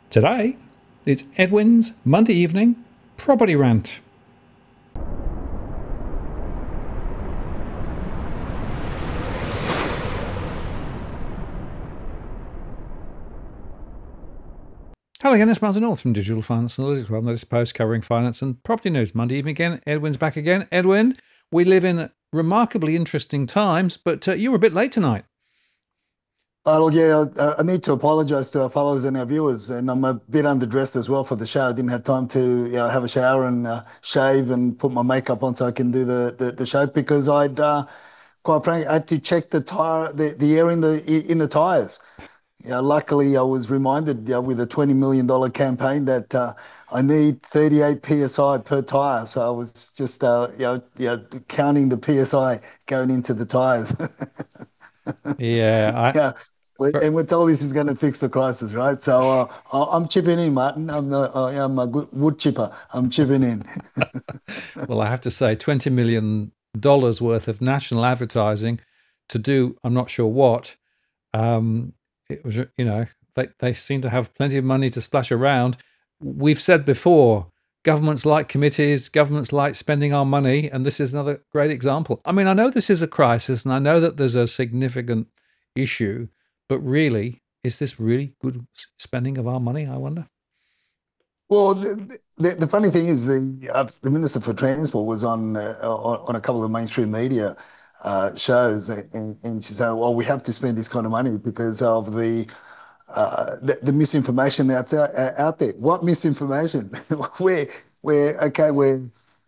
Today, it's Edwin's Monday evening property rant. Hello again, it's Martin North from Digital Finance Analytics. Well, this post covering finance and property news. Monday evening again. Edwin's back again. Edwin, we live in remarkably interesting times, but you were a bit late tonight. Oh, yeah, I need to apologize to our followers and our viewers, and I'm a bit underdressed as well for the show. I didn't have time to, have a shower and shave and put my makeup on so I can do the show because quite frankly, I had to check the air in the tires. Luckily, I was reminded, with a $20 million campaign that I need 38 psi per tire. So I was just, counting the psi going into the tires. Yeah, Yeah. And we're told this is going to fix the crisis, right? So I'm chipping in, Martin. I'm a good wood chipper. I'm chipping in. well, I have to say, $20 million worth of national advertising to do, I'm not sure what. It was, they seem to have plenty of money to splash around. We've said before, governments like committees, governments like spending our money, and this is another great example. I mean, I know this is a crisis, and I know that there's a significant issue, but really, is this really good spending of our money? I wonder. Well, the funny thing is the Minister for Transport was on a couple of mainstream media shows, and she said, "Well, we have to spend this kind of money because of the misinformation that's out there." What misinformation? We're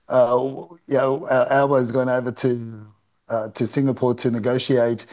Albo's gone over to Singapore to negotiate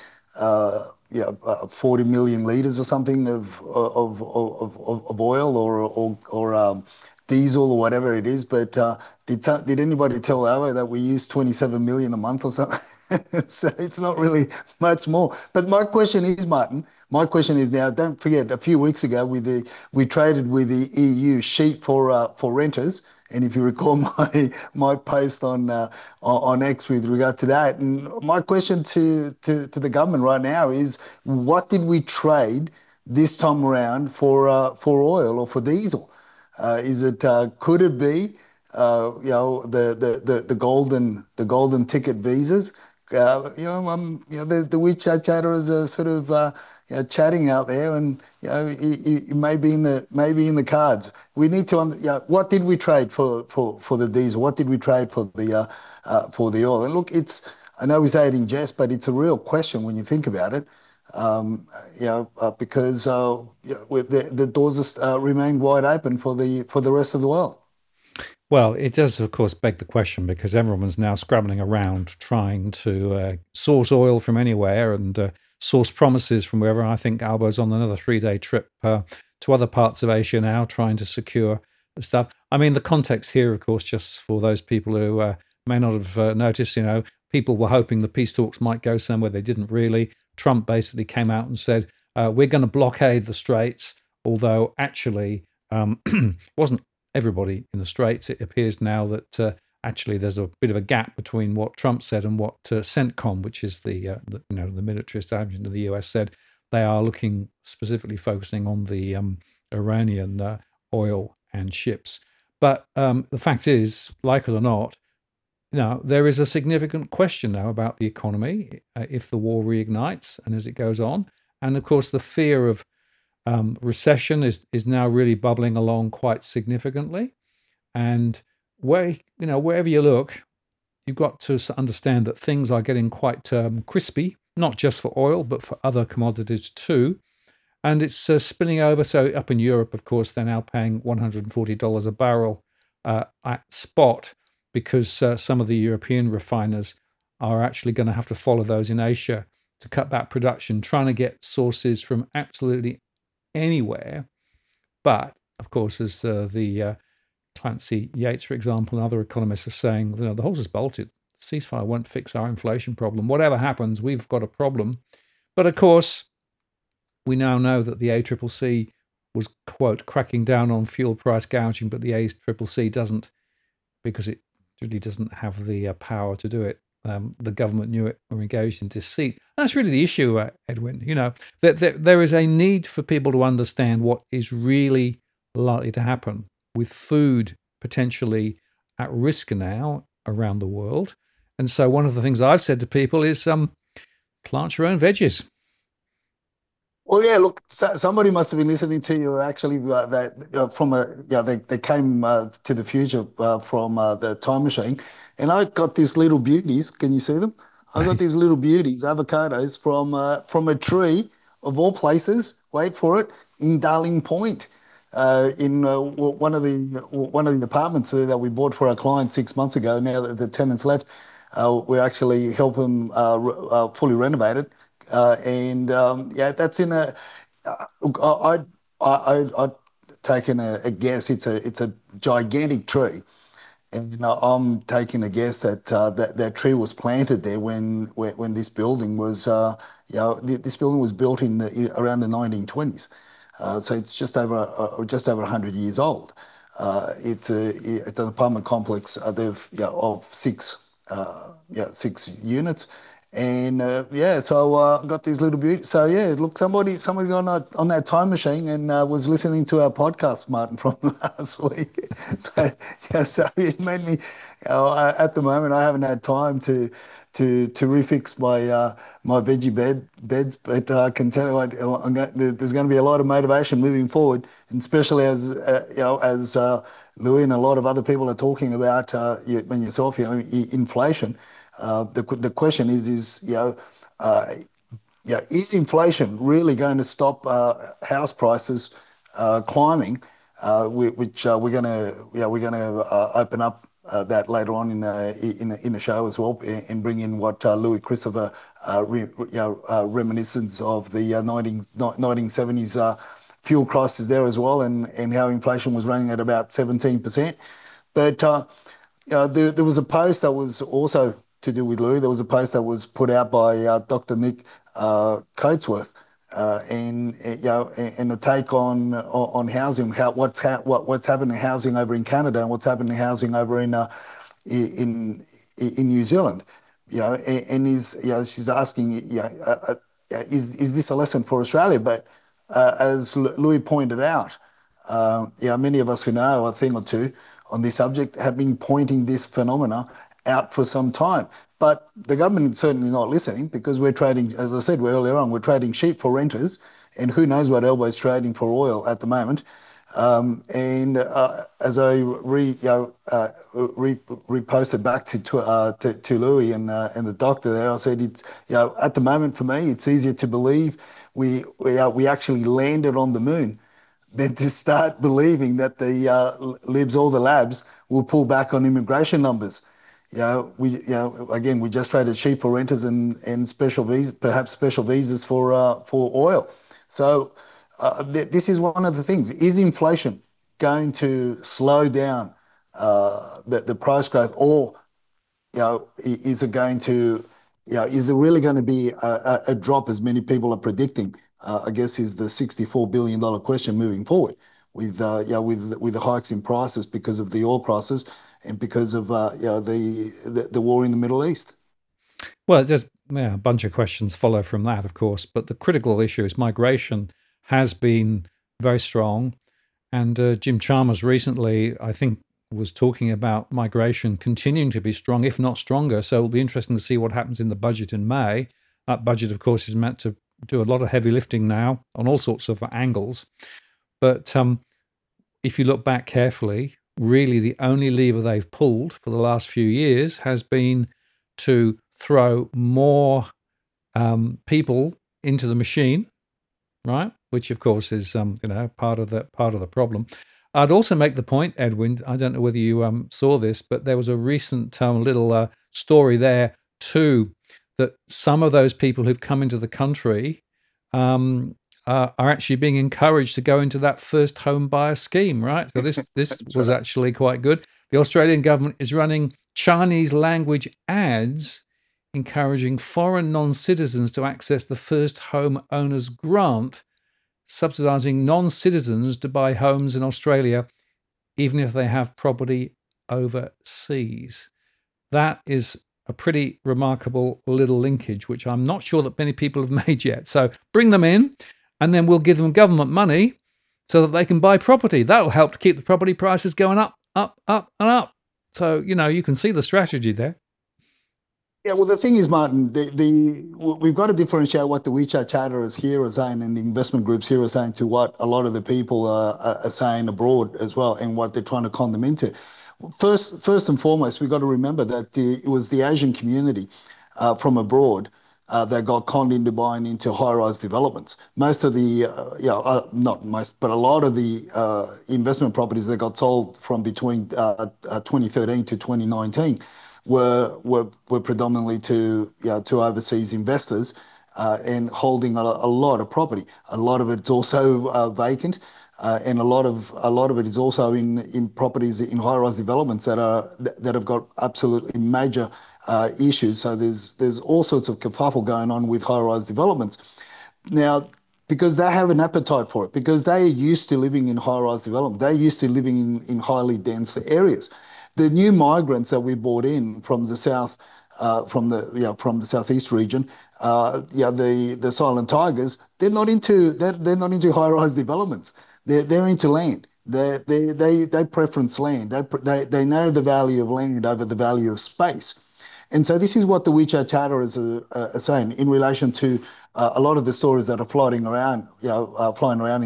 40 million liters or something of oil or diesel or whatever it is. But did anybody tell Albo that we use 27 million a month or something? So it's not really much more. But my question is, Martin, my question is now, don't forget, a few weeks ago we traded with the EU sheep for renters. And if you recall my post on X with regard to that, and my question to the government right now is, what did we trade this time around for oil or for diesel? Is it could it be the golden ticket visas? The WeChat chatterers are sort of chatting out there, and it may be in the cards. We need to, what did we trade for the diesel? What did we trade for the oil? And look, I know we say it in jest, but it's a real question when you think about it. Because with the doors remain wide open for the rest of the world. Well, it does, of course, beg the question because everyone's now scrabbling around trying to source oil from anywhere and source promises from wherever. I think Albo's on another 3-day trip to other parts of Asia now, trying to secure the stuff. I mean, the context here, of course, just for those people who may not have noticed, people were hoping the peace talks might go somewhere. They didn't really. Trump basically came out and said, we're going to blockade the Straits, although actually wasn't everybody in the Straits. It appears now that actually there's a bit of a gap between what Trump said and what CENTCOM, which is the military establishment of the US, said. They are looking specifically focusing on the Iranian oil and ships. But the fact is, like it or not, there is a significant question now about the economy if the war reignites and as it goes on. And of course, the fear of recession is now really bubbling along quite significantly. And wherever you look, you've got to understand that things are getting quite crispy, not just for oil, but for other commodities too. And it's spilling over. So up in Europe, of course, they're now paying $140 a barrel at spot because some of the European refiners are actually going to have to follow those in Asia to cut back production, trying to get sources from absolutely anywhere. But of course, as the Clancy Yates, for example, and other economists are saying, the horse is bolted. The ceasefire won't fix our inflation problem. Whatever happens, we've got a problem. But of course, we now know that the ACCC was, quote, cracking down on fuel price gouging, but the ACCC doesn't, because it really doesn't have the power to do it. The government knew it, were engaged in deceit. That's really the issue, Edwin. That there is a need for people to understand what is really likely to happen with food potentially at risk now around the world. And so one of the things I've said to people is plant your own veggies. Well, yeah. Look, somebody must have been listening to you. Actually, that from a they came to the future from the time machine, and I got these little beauties. Can you see them? I got these little beauties, avocados from a tree of all places. Wait for it, in Darling Point, in one of the apartments that we bought for our client 6 months ago. Now that the tenants left, we're actually helping fully renovate it. And yeah, that's in a. I I'd taken a guess. It's a gigantic tree, and I'm taking a guess that that tree was planted there when this building was this building was built in around the 1920s. So it's just over 100 years old. It's an apartment complex. They've of six units, and yeah, so got these little beauty. So yeah, look, somebody on that time machine and was listening to our podcast, Martin, from last week. But, yeah, so it made me. At the moment, I haven't had time to refix my veggie beds, but I can tell you what, there's going to be a lot of motivation moving forward, and especially as as Louis and a lot of other people are talking about, and yourself, inflation. The question is uh, is inflation really going to stop house prices climbing? Which we're going to open up that later on in the show as well, and bring in what Louis Christopher reminiscence of the 1970s fuel crisis there as well, and how inflation was running at about 17%. But there was a post that was also to do with Louis. There was a post that was put out by Dr. Nick Coatsworth, and a take on housing, what's happening to housing over in Canada and what's happening to housing over in New Zealand. And she's asking, is this a lesson for Australia? But as Louis pointed out, many of us who know a thing or two on this subject have been pointing this phenomena out for some time. But the government is certainly not listening, because we're trading, as I said earlier on, we're trading sheep for renters, and who knows what Elbo's trading for oil at the moment. And as I reposted back to Louis and the doctor there, I said, it's at the moment for me, it's easier to believe we actually landed on the moon than to start believing that the libs or the labs will pull back on immigration numbers. Again, we just traded sheep for renters and special visas, perhaps special visas for oil. So this is one of the things. Is inflation going to slow down the price growth, or is it going to, is it really going to be a drop, as many people are predicting? I guess is the $64 billion question moving forward, with with the hikes in prices because of the oil prices and because of the war in the Middle East. Well, just a bunch of questions follow from that, of course. But the critical issue is migration has been very strong. And Jim Chalmers recently, I think, was talking about migration continuing to be strong, if not stronger. So it'll be interesting to see what happens in the budget in May. That budget, of course, is meant to do a lot of heavy lifting now on all sorts of angles. But if you look back carefully, really the only lever they've pulled for the last few years has been to throw more people into the machine, right? Which, of course, is part of the problem. I'd also make the point, Edwin. I don't know whether you saw this, but there was a recent little story there too, that some of those people who've come into the country are actually being encouraged to go into that first home buyer scheme, right? So this was actually quite good. The Australian government is running Chinese language ads encouraging foreign non-citizens to access the first home owners grant, subsidising non-citizens to buy homes in Australia, even if they have property overseas. That is a pretty remarkable little linkage, which I'm not sure that many people have made yet. So bring them in, and then we'll give them government money so that they can buy property. That'll help to keep the property prices going up, up, up, and up. So, you can see the strategy there. Yeah, well, the thing is, Martin, we've got to differentiate what the WeChat chatterers here are saying and the investment groups here are saying to what a lot of the people are saying abroad as well, and what they're trying to con them into. First and foremost, we've got to remember that it was the Asian community from abroad that got conned into buying into high-rise developments. Most of the, not most, but a lot of the investment properties that got sold from between 2013 to 2019 were predominantly to overseas investors and holding a lot of property. A lot of it's also vacant, and a lot of it is also in properties in high-rise developments that have got absolutely major issues. So there's all sorts of kerfuffle going on with high-rise developments now. Because they have an appetite for it, because they are used to living in high-rise development, they're used to living in highly dense areas. The new migrants that we brought in from the south, from the southeast region, the silent tigers, they're not into high-rise developments. They're into land. They preference land. They know the value of land over the value of space. And so this is what the WeChat chatterers are saying in relation to a lot of the stories that are floating around, flying around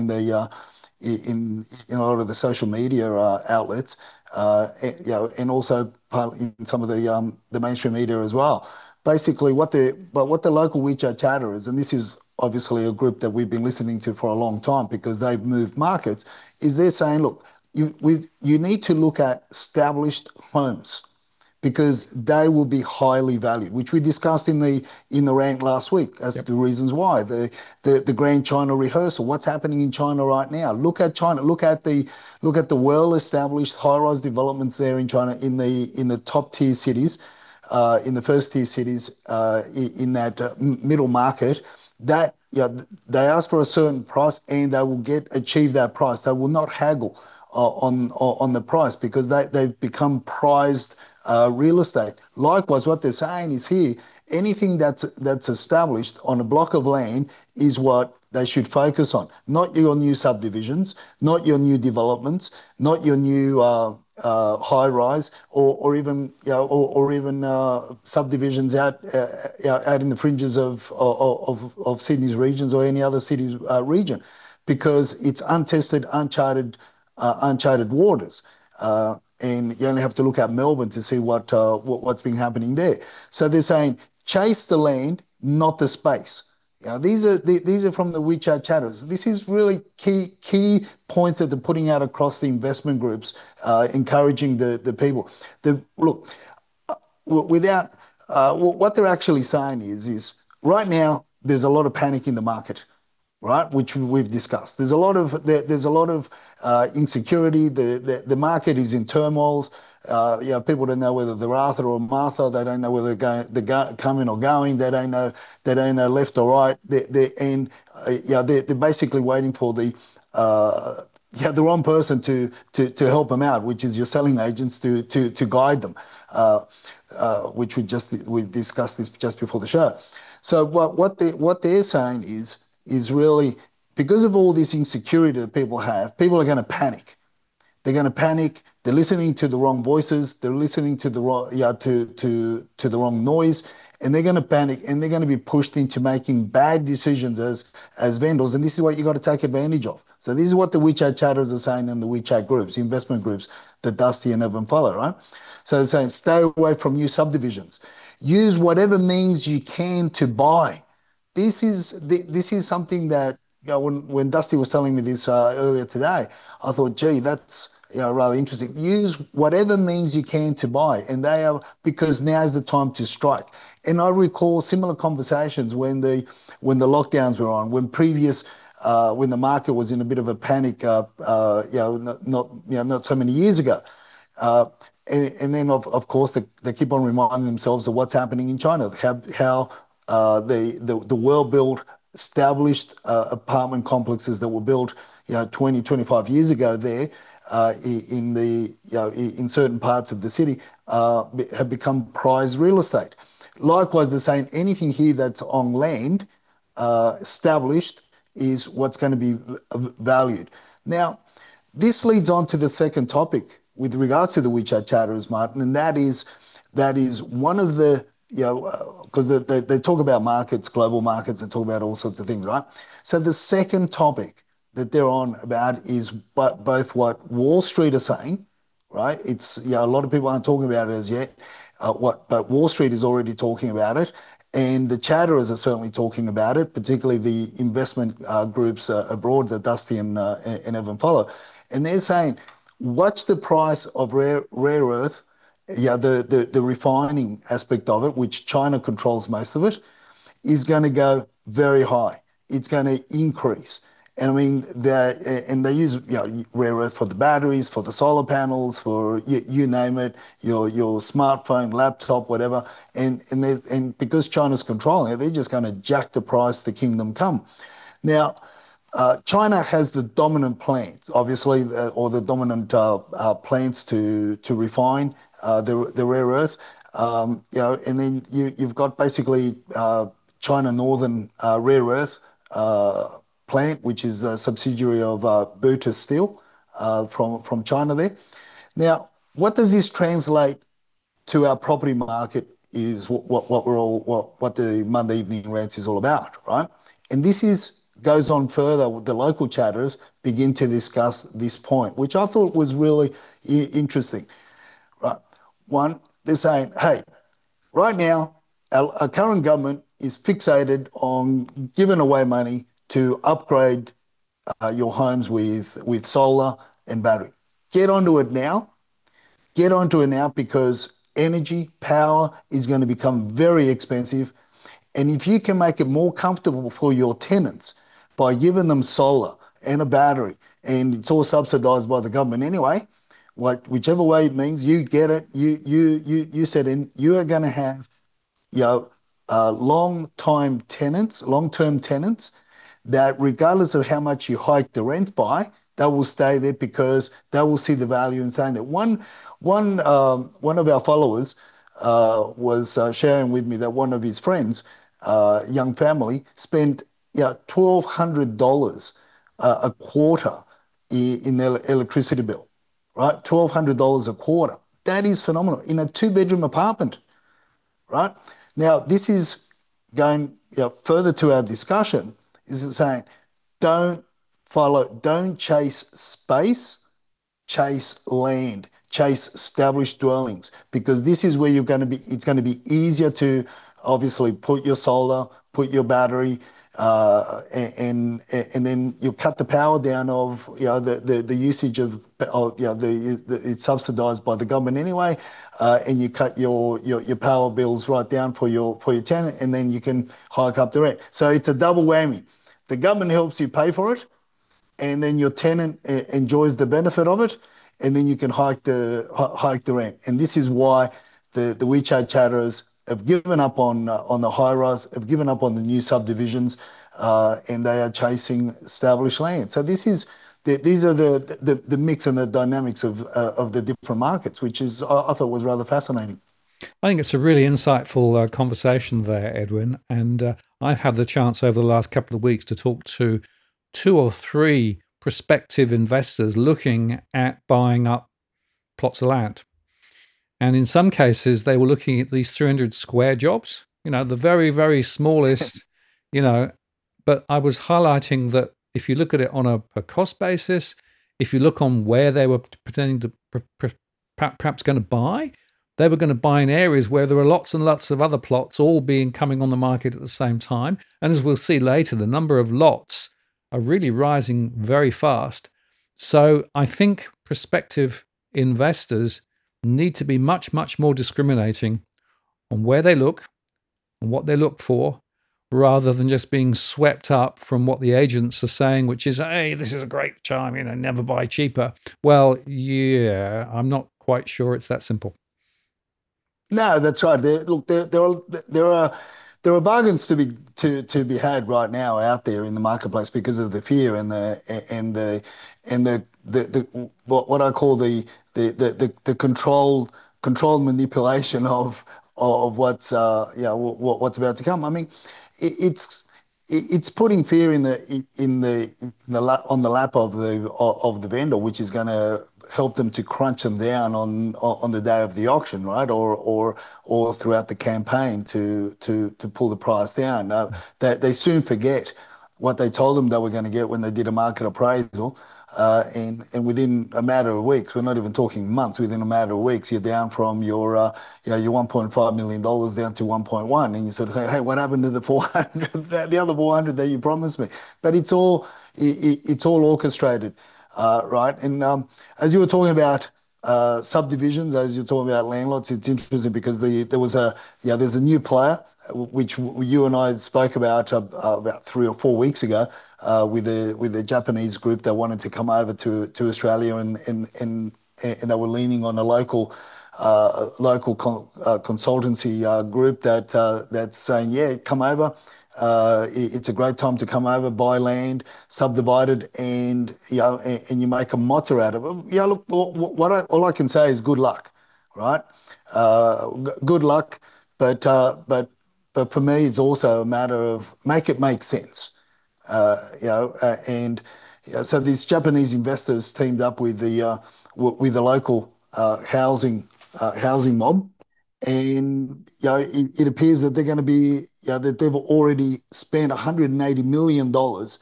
in a lot of the social media outlets, and also in some of the mainstream media as well. Basically, what the local WeChat chatterers, and this is obviously a group that we've been listening to for a long time because they've moved markets, is they're saying, look, you need to look at established homes because they will be highly valued, which we discussed in the rant last week as to the reasons why. The Grand China rehearsal, what's happening in China right now. Look at China, look at the well-established high-rise developments there in China in the top tier cities, in the first tier cities, in that middle market. That they ask for a certain price and they will achieve that price. They will not haggle on the price because they've become prized real estate. Likewise, what they're saying is here, anything that's established on a block of land is what they should focus on, not your new subdivisions, not your new developments, not your new high rise, or even subdivisions out in the fringes of Sydney's regions or any other city's region, because it's untested, uncharted waters. And you only have to look at Melbourne to see what's been happening there. So they're saying chase the land, not the space. These are from the WeChat chatters. This is really key points that they're putting out across the investment groups, encouraging the people. Look, without what they're actually saying is right now there's a lot of panic in the market, right? Which we've discussed. There's a lot of insecurity. The market is in turmoil. People don't know whether they're Arthur or Martha. They don't know whether they're coming or going. They don't know. They don't know left or right. They're basically waiting for the wrong person to help them out, which is your selling agents to guide them, which we discussed this just before the show. So what they're saying is really, because of all this insecurity that people have, people are going to panic. They're going to panic. They're listening to the wrong voices. They're listening to the wrong to the wrong noise, and they're going to panic, and they're going to be pushed into making bad decisions as vendors. And this is what you got to take advantage of. So this is what the WeChat chatters are saying in the WeChat groups, investment groups that Dusty and Evan follow, right? So they're saying stay away from new subdivisions. Use whatever means you can to buy. This is something that, when Dusty was telling me this earlier today, I thought, gee, that's rather interesting. Use whatever means you can to buy, and because now is the time to strike. And I recall similar conversations when the lockdowns were on, when the market was in a bit of a panic, not so many years ago. And then of course they keep on reminding themselves of what's happening in China, how the well-built, established apartment complexes that were built 20, 25 years ago there in certain parts of the city have become prized real estate. Likewise, they're saying anything here that's on land established is what's going to be valued. Now, this leads on to the second topic with regards to the WeChat chatters, Martin, and that is one of the because they talk about markets, global markets, they talk about all sorts of things, right? So the second topic that they're on about is both what Wall Street are saying, right? It's a lot of people aren't talking about it as yet. But Wall Street is already talking about it, and the chatterers are certainly talking about it, particularly the investment groups abroad that Dusty and Evan follow, and they're saying, watch the price of rare earth, the refining aspect of it, which China controls most of it, is going to go very high. It's going to increase. And I mean, they use rare earth for the batteries, for the solar panels, for you name it, your smartphone, laptop, whatever. And because China's controlling it, they're just going to jack the price the kingdom come. Now, China has the dominant plants, obviously, or the dominant plants to refine the rare earth. And then you've got basically China Northern Rare Earth plant, which is a subsidiary of Buta Steel from China there. Now, what does this translate to our property market is what the Monday evening rants is all about, right? And this is goes on further. The local chatters begin to discuss this point, which I thought was really interesting, right? One, they're saying, hey, right now, our current government is fixated on giving away money to upgrade your homes with solar and battery. Get onto it now. Get onto it now because energy, power is going to become very expensive. And if you can make it more comfortable for your tenants by giving them solar and a battery, and it's all subsidized by the government anyway, whichever way it means, you get it, you set in, you are going to have you know, long-term tenants that regardless of how much you hike the rent by, they will stay there because they will see the value in saying that. One of our followers was sharing with me that one of his friends, young family, spent $1,200 a quarter in their electricity bill, right? $1,200 a quarter. That is phenomenal in a two-bedroom apartment, right? Now, this is going further to our discussion, is it saying don't chase space, chase land, chase established dwellings, because this is where it's going to be easier to obviously put your solar, put your battery, and then you cut the power down of the usage of it's subsidized by the government anyway, and you cut your power bills right down for your tenant, and then you can hike up the rent. So it's a double whammy. The government helps you pay for it, and then your tenant enjoys the benefit of it, and then you can hike the rent. And this is why the WeChat chatterers have given up on the high rise, have given up on the new subdivisions, and they are chasing established land. So these are the mix and the dynamics of the different markets, which is I thought was rather fascinating. I think it's a really insightful conversation there, Edwin. And I've had the chance over the last couple of weeks to talk to two or three prospective investors looking at buying up plots of land. And in some cases, they were looking at these 300 square jobs, the very, very smallest, you know. But I was highlighting that if you look at it on a per cost basis, if you look on where they were pretending to perhaps going to buy, they were going to buy in areas where there were lots and lots of other plots all being coming on the market at the same time. And as we'll see later, the number of lots are really rising very fast. So I think prospective investors need to be much, much more discriminating on where they look and what they look for, rather than just being swept up from what the agents are saying, which is, hey, this is a great time, never buy cheaper. Well, yeah, I'm not quite sure it's that simple. No, that's right. There are bargains to be had right now out there in the marketplace because of the fear and the what I call the controlled manipulation of what's what's about to come. I mean, it's it's putting fear on the lap of the vendor, which is going to help them to crunch them down on the day of the auction, right? Or throughout the campaign to pull the price down. They soon forget what they told them they were going to get when they did a market appraisal. And within a matter of weeks, we're not even talking months, within a matter of weeks, you're down from your $1.5 million down to 1.1. And you sort of say, hey, what happened to the 400, the other 400 that you promised me? But it's all orchestrated, right? And as you were talking about subdivisions, as you're talking about landlots, it's interesting because there's a new player which you and I spoke about 3 or 4 weeks ago with a Japanese group that wanted to come over to Australia and they were leaning on a local consultancy group that's saying, yeah, come over. It's a great time to come over, buy land, subdivide it, and you make a motter out of it. Yeah, look, all I can say is good luck, right? Good luck, but uh, but but for me, it's also a matter of make it make sense. And so these Japanese investors teamed up with the local housing mob, and it appears that they're going to be that they've already spent $180 million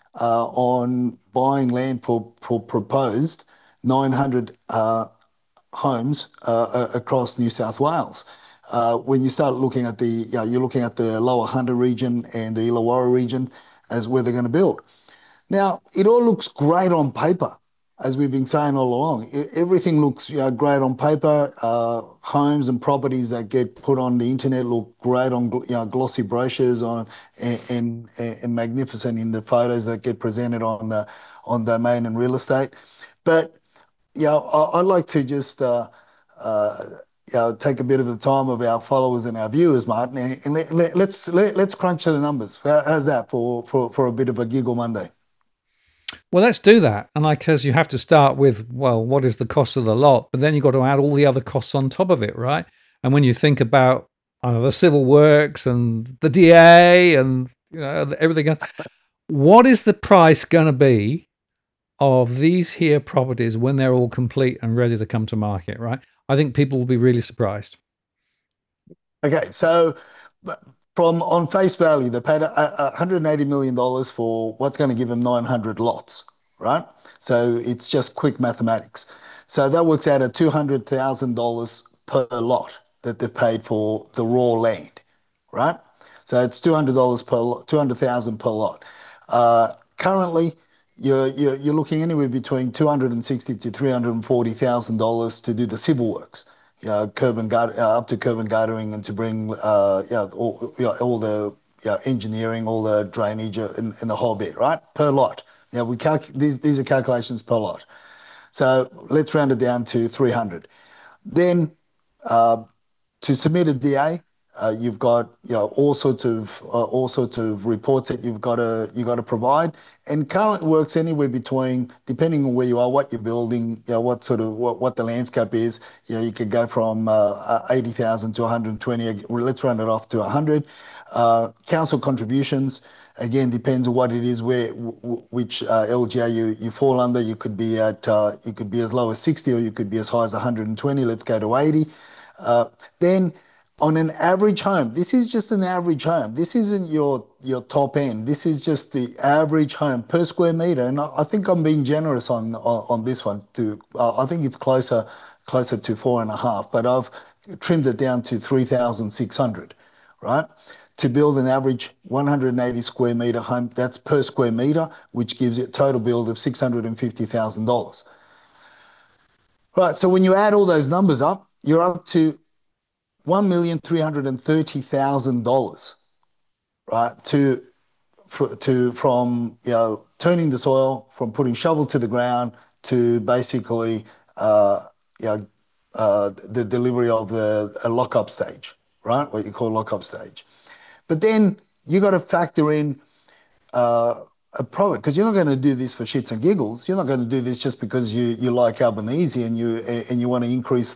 on buying land for proposed 900 homes across New South Wales. When you start looking at you're looking at the Lower Hunter region and the Illawarra region as where they're going to build. Now, it all looks great on paper, as we've been saying all along. Everything looks great on paper. Homes and properties that get put on the internet look great on glossy brochures and magnificent in the photos that get presented on Domain and Real Estate. But I'd like to just uh, take a bit of the time of our followers and our viewers, Martin, and let's crunch the numbers. How's that for a bit of a giggle Monday? Well, let's do that. And I guess you have to start with, well, what is the cost of the lot? But then you've got to add all the other costs on top of it, right? And when you think about the civil works and the DA and everything else, what is the price going to be of these here properties when they're all complete and ready to come to market, right? I think people will be really surprised. Okay, so from on face value, they paid $180 million for what's going to give them 900 lots, right? So it's just quick mathematics. So that works out at $200,000 per lot that they paid for the raw land, right? So it's $200 per lot, 200,000 per lot. Currently, you're looking anywhere between 260 to $340,000 to do the civil works, curb and gutter, up to curb and guttering, and to bring all the engineering, all the drainage, and the whole bit, right? Per lot. These are calculations per lot. So let's round it down to 300. Then uh, to submit a DA, you've got all sorts of reports that you got to provide, and currently works anywhere between, depending on where you are, what you're building, what the landscape is. You could go from 80,000 to 120. Let's round it off to 100. Council contributions. Again, depends on what it is, which LGA you fall under. You could be as low as 60, or you could be as high as 120. Let's go to 80. Then on an average home, this is just an average home. This isn't your top end. This is just the average home per square meter. And I think I'm being generous on this one too. I think it's closer to 4.5, but I've trimmed it down to 3,600, right? To build an average 180 square meter home, that's per square meter, which gives it total build of $650,000. Right. So when you add all those numbers up, you're up to $1,330,000, right? From turning the soil, from putting shovel to the ground, to basically the delivery of a lockup stage, right? What you call lockup stage. But then you got to factor in a profit, because you're not going to do this for shits and giggles. You're not going to do this just because you like Albanese and you want to increase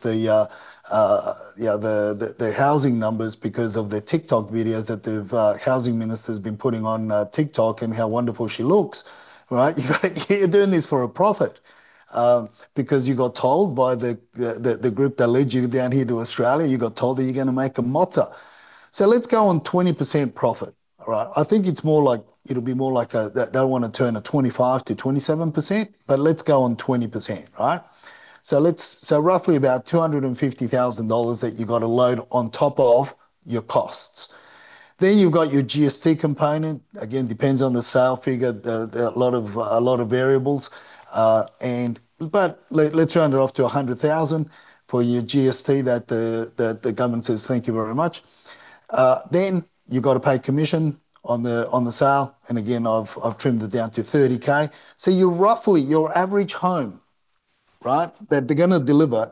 the housing numbers because of the TikTok videos that the housing minister's been putting on TikTok and how wonderful she looks, right? You're doing this for a profit. Because you got told by the group that led you down here to Australia, you got told that you're going to make a mozza. So let's go on 20% profit. All right. I think it's more like it'll be more like they don't want to turn a 25 to 27%, but let's go on 20%, right? So roughly about $250,000 that you got to load on top of your costs. Then you've got your GST component. Again, depends on the sale figure. A lot of variables, and but let's round it off to 100,000 for your GST that the government says thank you very much. Then you've got to pay commission on the sale, and again I've trimmed it down to 30K. So you're roughly your average home, right, that they're going to deliver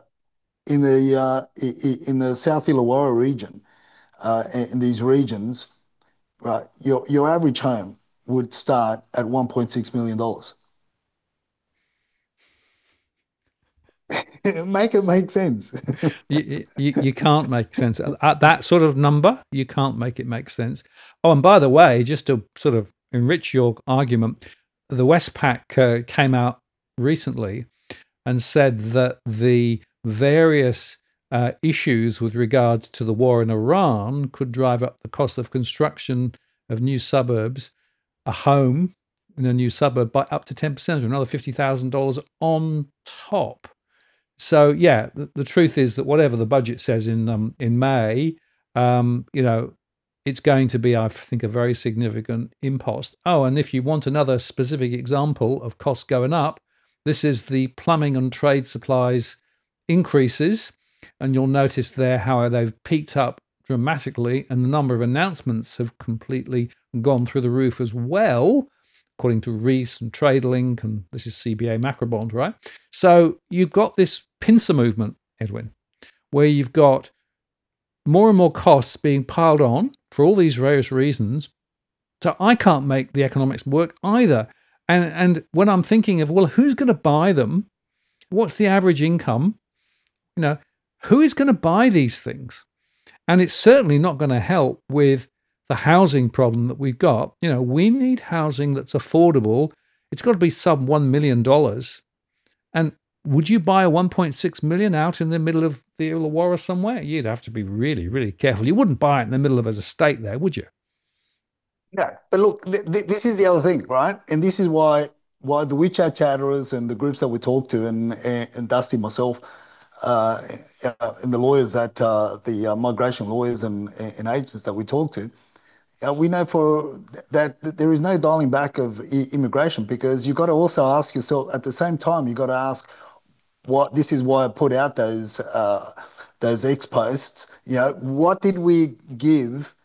in the South Illawarra region, in these regions, right? Your average home would start at $1.6 million. Make it make sense. You can't make sense at that sort of number. You can't make it make sense. Oh, and by the way, just to sort of enrich your argument, the Westpac came out recently and said that the various issues with regards to the war in Iran could drive up the cost of construction of new suburbs, a home in a new suburb, by up to 10%, or another $50,000 on top. So yeah, the truth is that whatever the budget says in May, you know, it's going to be, I think, a very significant impost. Oh, and if you want another specific example of costs going up, this is the plumbing and trade supplies increases, and you'll notice there how they've peaked up dramatically, and the number of announcements have completely gone through the roof as well, according to Reese and TradeLink, and this is CBA Macrobond, right? So you've got this pincer movement, Edwin, where you've got more and more costs being piled on for all these various reasons. So I can't make the economics work either. And when I'm thinking of, well, who's going to buy them? What's the average income? You know, who is going to buy these things? And it's certainly not going to help with the housing problem that we've got. You know, we need housing that's affordable. It's got to be sub $1 million. And would you buy a 1.6 million out in the middle of the Illawarra somewhere? You'd have to be really, really careful. You wouldn't buy it in the middle of an estate there, would you? Yeah, but look, this is the other thing, right? And this is why the WeChat chatterers and the groups that we talk to, and Dusty myself, uh, and the lawyers that the migration lawyers and agents that we talk to, we know for that there is no dialing back of immigration, because you've got to also ask yourself at the same time. You've got to ask what. This is why I put out those X posts. You know, what did we give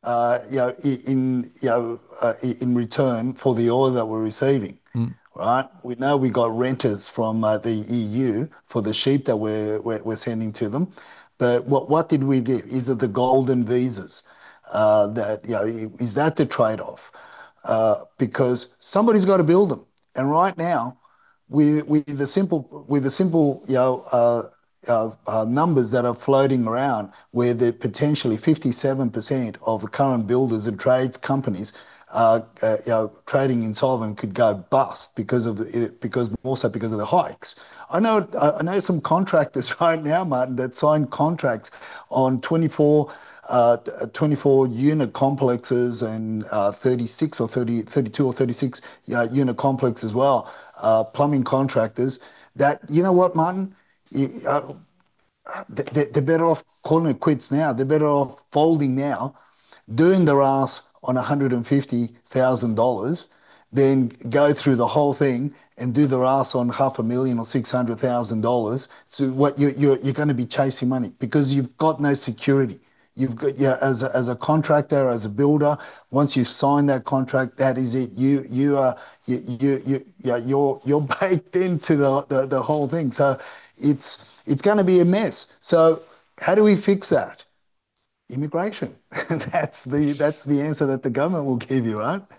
in return for the oil that we're receiving, Mm. right? We know we got renters from the EU for the sheep that we're sending to them, but what did we give? Is it the golden visas? That is that the trade-off? Because somebody's got to build them, and right now, with the simple numbers that are floating around, where the potentially 57% of the current builders and trades companies trading insolvent could go bust because of because also because of the hikes. I know some contractors right now, Martin, that signed contracts on 24 unit complexes and 36 or 30, 32 or 36 unit complex as well, plumbing contractors that, you know what, Martin? You, they're better off calling it quits now. They're better off folding now, doing their ass on $150,000, then go through the whole thing and do their ass on $500,000 or $600,000. So what you're going to be chasing money because you've got no security. You've got, yeah, as a contractor, as a builder, once you sign that contract, that is it. You are yeah, you're baked into the whole thing. So it's going to be a mess. So how do we fix that? Immigration. That's the answer that the government will give you, right?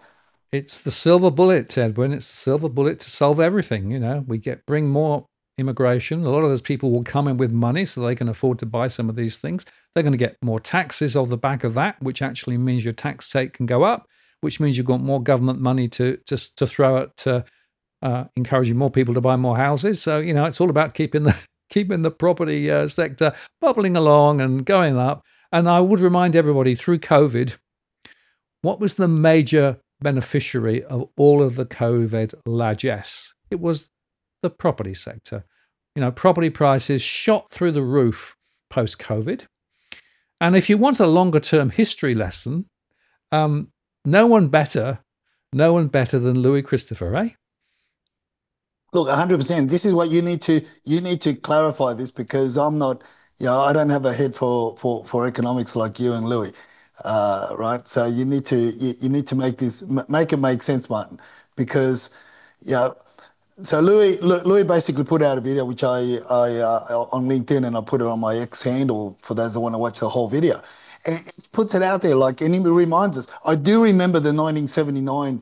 It's the silver bullet, Edwin. It's the silver bullet to solve everything. Bring more immigration. A lot of those people will come in with money so they can afford to buy some of these things. They're going to get more taxes off the back of that, which actually means your tax take can go up, which means you've got more government money to throw at encouraging more people to buy more houses. So it's all about keeping the property sector bubbling along and going up. And I would remind everybody, through COVID, what was the major beneficiary of all of the COVID largesse? It was the property sector. Property prices shot through the roof post-COVID. And if you want a longer term history lesson, no one better than Louis Christopher, eh? Look, 100%. This is what you need to clarify this, because I'm not, I don't have a head for economics like you and Louis, right? So you need to make it make sense, Martin, because so Louis basically put out a video which I on LinkedIn, and I put it on my X handle for those that want to watch the whole video. And it puts it out there, like, and it reminds us. I do remember the 1979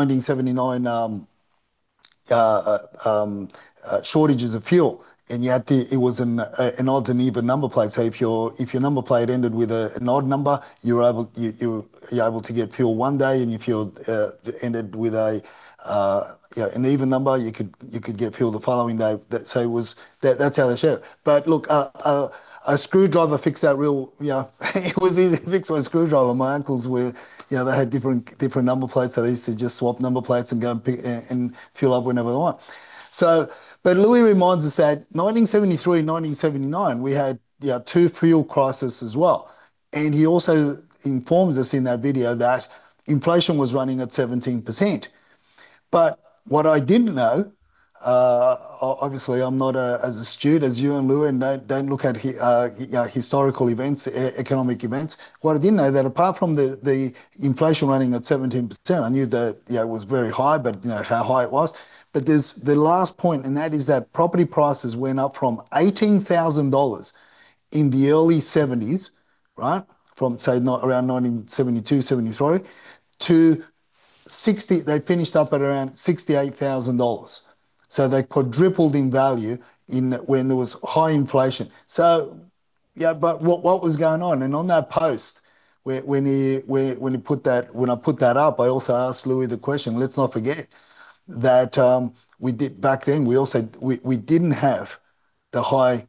shortages of fuel, and it was an odd and even number plate. So if your number plate ended with an odd number, you're able to get fuel one day, and if you ended with an even number, you could get fuel the following day. So it was that's how they shared it. But look, a screwdriver fixed that real. It was easy to fix with a screwdriver. My uncles were, they had different number plates, so they used to just swap number plates and go and fill up whenever they want. So, but Louis reminds us that 1973, 1979, we had two fuel crises as well, and he also informs us in that video that inflation was running at 17%. But what I didn't know, obviously I'm not as astute as you and Lou, and don't look at historical events, economic events. What I didn't know, that apart from the inflation running at 17%, I knew that it was very high, but how high it was. But there's the last point, and that is that property prices went up from $18,000 in the early 70s, right? From, say, around 1972, 73, to 60, they finished up at around $68,000. So they quadrupled in value when there was high inflation. So, but what was going on? And on that post, when I put that up, I also asked Louis the question. Let's not forget that we did back then. We didn't have the high,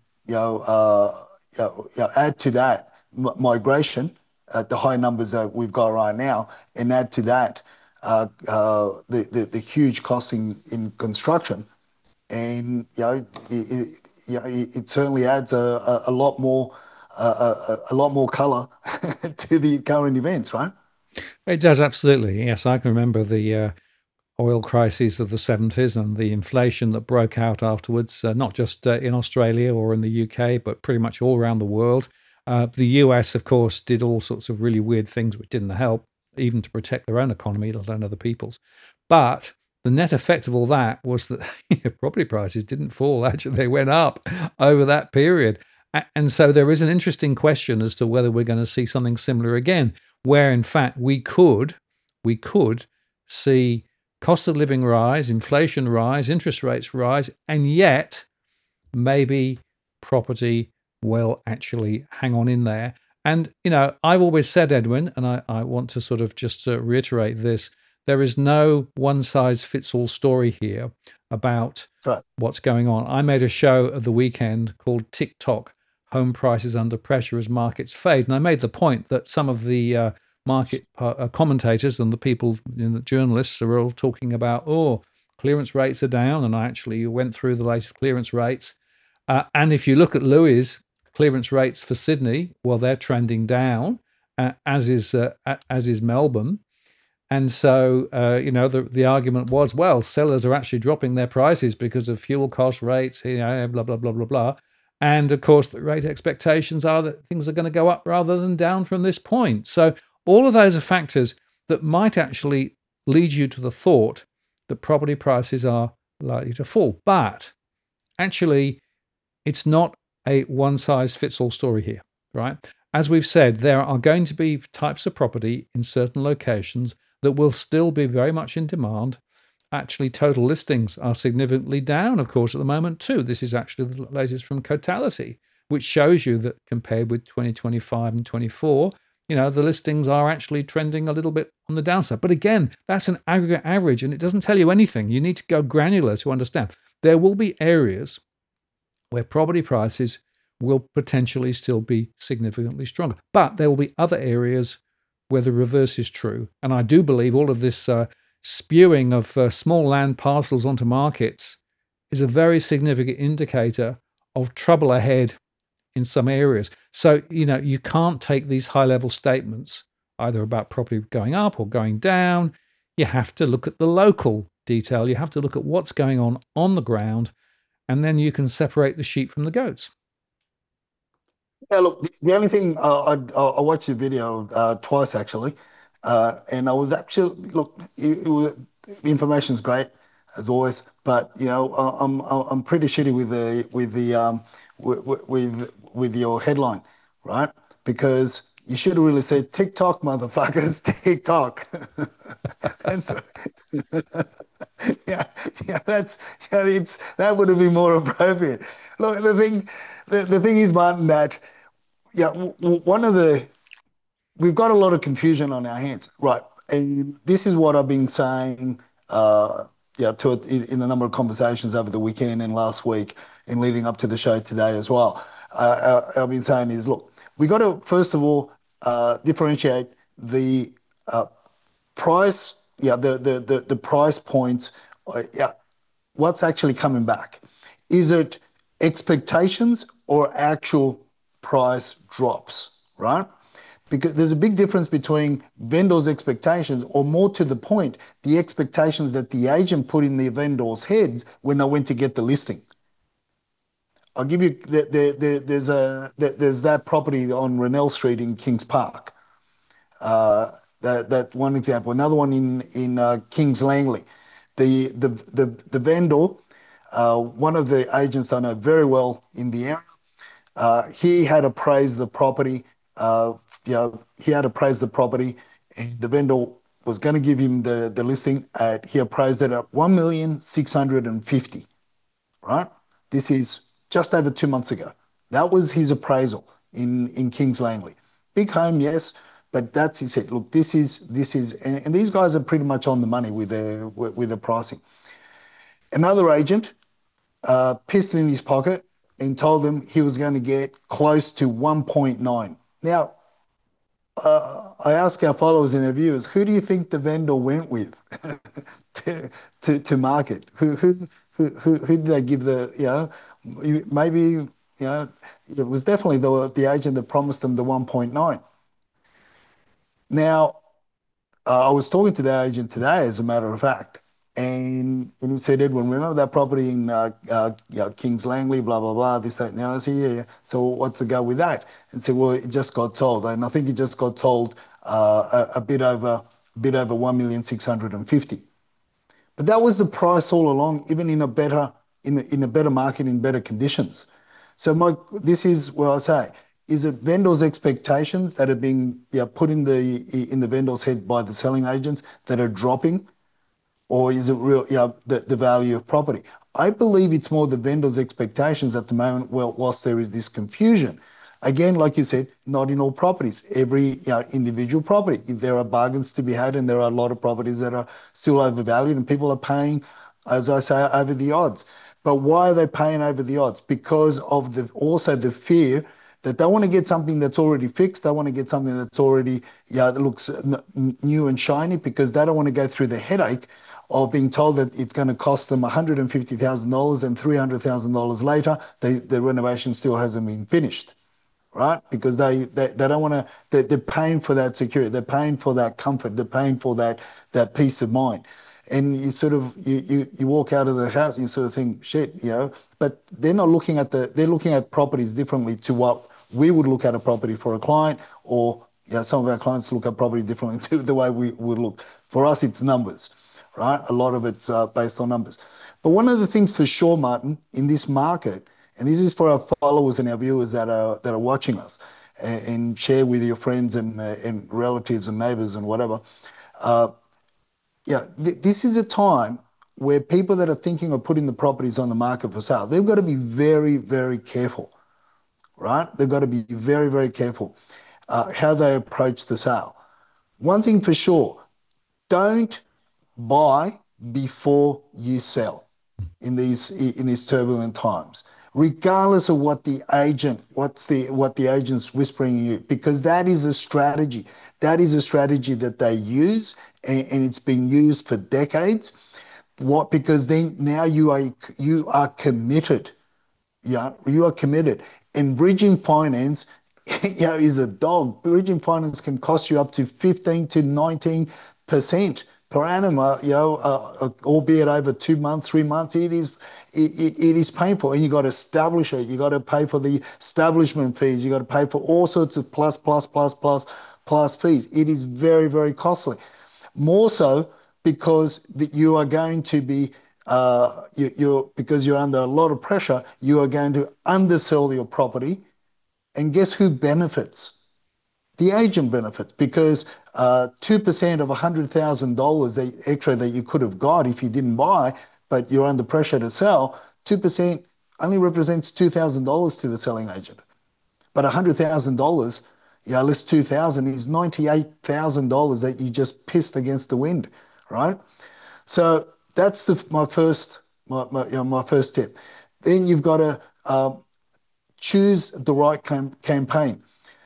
add to that migration at the high numbers that we've got right now, and add to that the huge costs in construction, and it certainly adds a lot more color to the current events, right? It does, absolutely. Yes, I can remember the oil crises of the 70s and the inflation that broke out afterwards, not just in Australia or in the UK, but pretty much all around the world. The US, of course, did all sorts of really weird things which didn't help, even to protect their own economy, let alone other people's. But the net effect of all that was that property prices didn't fall. Actually, they went up over that period. And so there is an interesting question as to whether we're going to see something similar again, where in fact we could see cost of living rise, inflation rise, interest rates rise, and yet maybe property will actually hang on in there. And, I've always said, Edwin, and I want to sort of just reiterate this, there is no one-size-fits-all story here about what's going on. I made a show at the weekend called TikTok, Home Prices Under Pressure as Markets Fade. And I made the point that some of the market commentators and the people, the journalists, are all talking about, clearance rates are down. And I actually went through the latest clearance rates. And if you look at Louis' clearance rates for Sydney, well, they're trending down, as is Melbourne. And so, the argument was, well, sellers are actually dropping their prices because of fuel cost rates, blah, blah, blah, blah, blah. And of course, the rate expectations are that things are going to go up rather than down from this point. So all of those are factors that might actually lead you to the thought that property prices are likely to fall. But actually, it's not a one-size-fits-all story here, right? As we've said, there are going to be types of property in certain locations that will still be very much in demand. Actually, total listings are significantly down, of course, at the moment, too. This is actually the latest from Cotality, which shows you that compared with 2025 and 24, the listings are actually trending a little bit on the downside. But again, that's an aggregate average, and it doesn't tell you anything. You need to go granular to understand. There will be areas where property prices will potentially still be significantly stronger. But there will be other areas where the reverse is true. And I do believe all of this spewing of small land parcels onto markets is a very significant indicator of trouble ahead in some areas. So, you can't take these high level statements either about property going up or going down. You have to look at the local detail. You have to look at what's going on the ground, and then you can separate the sheep from the goats. Yeah, look, the only thing I watched the video twice actually, and I was actually look, the information's great as always, but I'm pretty shitty with your headline, right? Because you should have really said TikTok, motherfuckers, TikTok. And so, yeah, that would have been more appropriate. Look, the thing is, Martin, that yeah, one of the we've got a lot of confusion on our hands, right? And this is what I've been saying, to it in a number of conversations over the weekend and last week, and leading up to the show today as well. I've been saying is, look, we got to first of all differentiate the price, the price points, what's actually coming back. Is it expectations or actual price drops, right? Because there's a big difference between vendors' expectations, or more to the point, the expectations that the agent put in the vendors' heads when they went to get the listing. I'll give you there's that property on Rennell Street in Kings Park. That one example. Another one in Kings Langley. The vendor, one of the agents I know very well in the area, he had appraised the property. He had appraised the property, and the vendor was going to give him the listing at, he appraised it at 1,650,000, right? This is just over 2 months ago. That was his appraisal in Kings Langley. Big home, yes, but that's, he said, look, this is, and these guys are pretty much on the money with the pricing. Another agent pissed in his pocket and told him he was going to get close to 1.9. Now, I ask our followers and our viewers, who do you think the vendor went with to market? Who did they give maybe, it was definitely the agent that promised them the 1.9. Now, I was talking to the agent today, as a matter of fact, and he said, Edwin, remember that property in Kings Langley, blah, blah, blah, this, that, and the other? I said, yeah, yeah. So what's the go with that? And said, well, it just got sold. And I think it just got sold a bit over 1,650,000. But that was the price all along, even in a better market, in better conditions. So this is where I say, is it vendors' expectations that are being put in the vendor's head by the selling agents that are dropping? Or is it real, the value of property? I believe it's more the vendor's expectations at the moment, whilst there is this confusion. Again, like you said, not in all properties. Every individual property, there are bargains to be had, and there are a lot of properties that are still overvalued, and people are paying, as I say, over the odds. But why are they paying over the odds? Because of also the fear that they want to get something that's already fixed. They want to get something that's already, that looks new and shiny, because they don't want to go through the headache of being told that it's going to cost them $150,000, and $300,000 later, the renovation still hasn't been finished, right? Because they don't want to, they're paying for that security, they're paying for that comfort, they're paying for that peace of mind. And you sort of, you walk out of the house and you sort of think, shit, but they're not looking at they're looking at properties differently to what we would look at a property for a client, or some of our clients look at property differently to the way we would look. For us, it's numbers, right? A lot of it's based on numbers. But one of the things for sure, Martin, in this market, and this is for our followers and our viewers that are watching us, and share with your friends and relatives and neighbors and whatever, Yeah, this is a time where people that are thinking of putting the properties on the market for sale, they've got to be very, very careful, right? They've got to be very, very careful how they approach the sale. One thing for sure, don't buy before you sell in these turbulent times, regardless of what the agent's whispering you, because that is a strategy. That is a strategy that they use, and it's been used for decades. What? Because then now you are committed. Yeah, you are committed. And bridging finance, is a dog. Bridging finance can cost you up to 15 to 19% per annum. Albeit over 2 months, 3 months, it is painful. And you got to establish it. You got to pay for the establishment fees. You got to pay for all sorts of plus fees. It is very, very costly. More so because you are going to be because you're under a lot of pressure, you are going to undersell your property. And guess who benefits? The agent benefits, because 2% of $100,000 extra that you could have got if you didn't buy, but you're under pressure to sell, 2% only represents $2,000 to the selling agent. But $100,000, less 2,000 is $98,000 that you just pissed against the wind, right? So that's my first tip. Then you've got to choose the right campaign.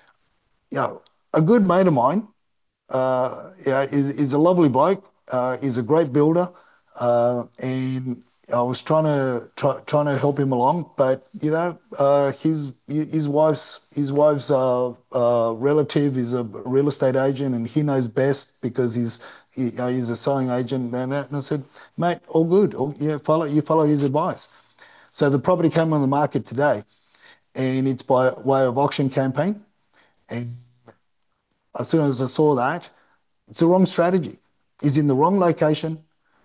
A good mate of mine, is a lovely bloke. He's a great builder, and I was trying to help him along, but his wife's relative is a real estate agent, and he knows best because he's a selling agent. And I said, mate, all good. Yeah, follow his advice. So the property came on the market today, and it's by way of auction campaign. And as soon as I saw that, it's the wrong strategy. He's in the wrong location.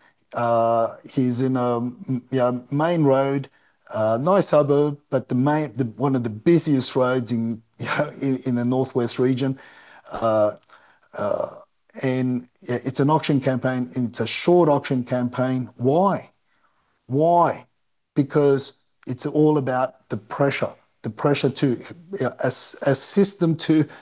He's in a main road, nice suburb, but one of the busiest roads in the northwest region. Uh, uh, and it's an auction campaign, and it's a short auction campaign. Why? Why? Because it's all about the pressure to assist them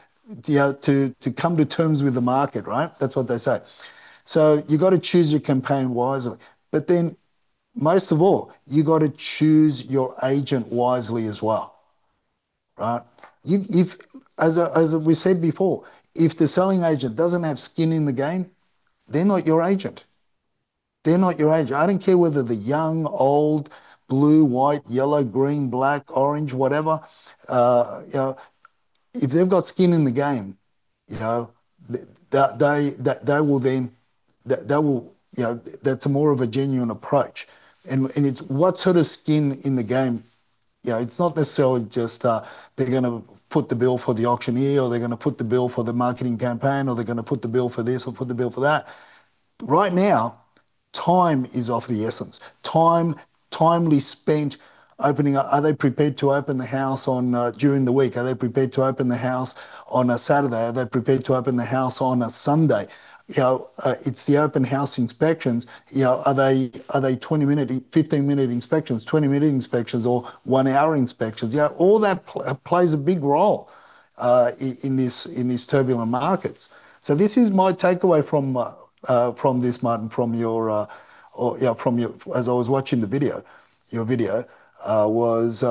to come to terms with the market, right? That's what they say. So you got to choose your campaign wisely. But then, most of all, you got to choose your agent wisely as well, right? If, as we said before, if the selling agent doesn't have skin in the game, they're not your agent. They're not your agent. I don't care whether they're young, old, blue, white, yellow, green, black, orange, whatever. Uh, you know, if they've got skin in the game, you know, they will then that will that's a more of a genuine approach, and it's what sort of skin in the game. It's not necessarily just they're going to put the bill for the auctioneer, or they're going to put the bill for the marketing campaign, or they're going to put the bill for this or put the bill for that. Right now, time is of the essence. Timely spent opening up. Are they prepared to open the house on during the week? Are they prepared to open the house on a Saturday? Are they prepared to open the house on a Sunday? It's the open house inspections. Are they 20-minute, 15-minute inspections, 20-minute inspections, or 1 hour inspections? All that plays a big role in these turbulent markets. So this is my takeaway from this, Martin, from from your, as I was watching your video, was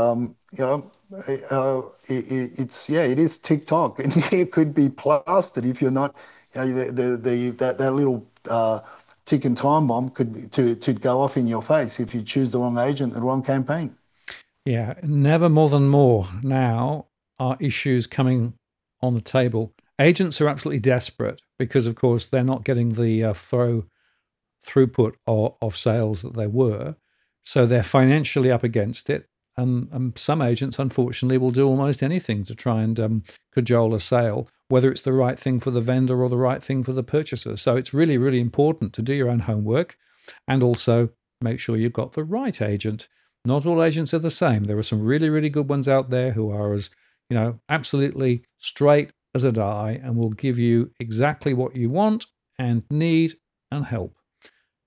it is TikTok, and it could be plastered if you're not, that little ticking time bomb to go off in your face if you choose the wrong agent, the wrong campaign. Yeah, never more than more now are issues coming on the table. Agents are absolutely desperate because, of course, they're not getting the throughput of sales that they were. So they're financially up against it. And some agents, unfortunately, will do almost anything to try and cajole a sale, whether it's the right thing for the vendor or the right thing for the purchaser. So it's really, really important to do your own homework and also make sure you've got the right agent. Not all agents are the same. There are some really, really good ones out there who are as, absolutely straight as a die and will give you exactly what you want and need and help.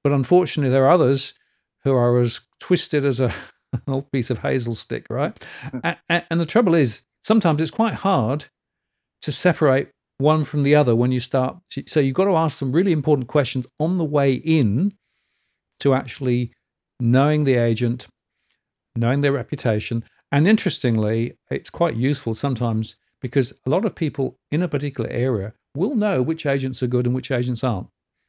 But unfortunately, there are others who are as twisted as an old piece of hazel stick, right? And the trouble is, sometimes it's quite hard to separate one from the other when you start. So you've got to ask some really important questions on the way in to actually knowing the agent, knowing their reputation. And interestingly, it's quite useful sometimes because a lot of people in a particular area will know which agents are good and which agents aren't.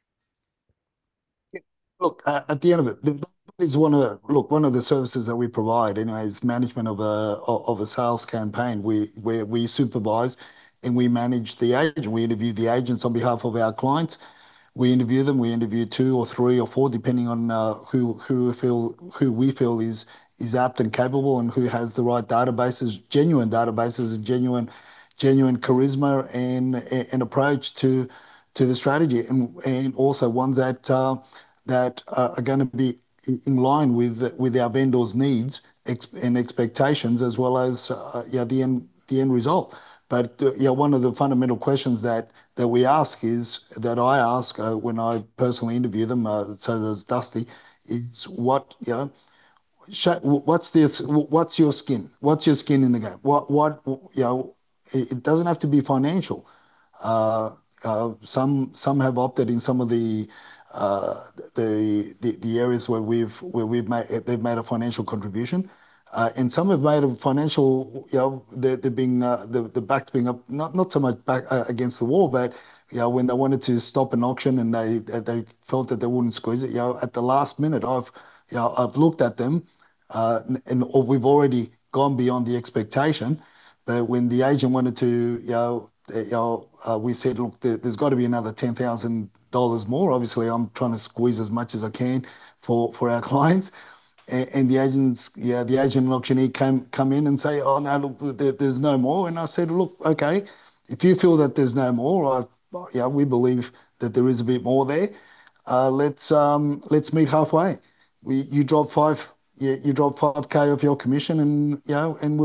Look, at the end of it, that is one of the services that we provide. Anyway, is management of a sales campaign. We supervise and we manage the agent. We interview the agents on behalf of our clients. We interview them. We interview two or three or four, depending on who we feel is apt and capable, and who has the right databases, and genuine charisma and approach to the strategy, and also ones that are going to be in line with our vendors' needs and expectations, as well as yeah, the end result. But yeah, one of the fundamental questions that we ask is that I ask when I personally interview them. So there's Dusty. It's what you know. What's this? What's your skin? What's your skin in the game? It doesn't have to be financial. Uh, some have opted in some of uh, the areas where we've made they've made a financial contribution, and some have made a financial. They're being the back's being up, not so much back against the wall, but when they wanted to stop an auction and they felt that they wouldn't squeeze it. At the last minute, I've looked at them, and or we've already gone beyond the expectation. But when the agent wanted to, we said, look, there's got to be another $10,000 more. Obviously, I'm trying to squeeze as much as I can for our clients. And the agent and auctioneer come in and say, oh no, look, there's no more. And I said, look, okay, if you feel that there's no more, we believe that there is a bit more there. Let's meet halfway. You drop you drop 5K off your commission, and and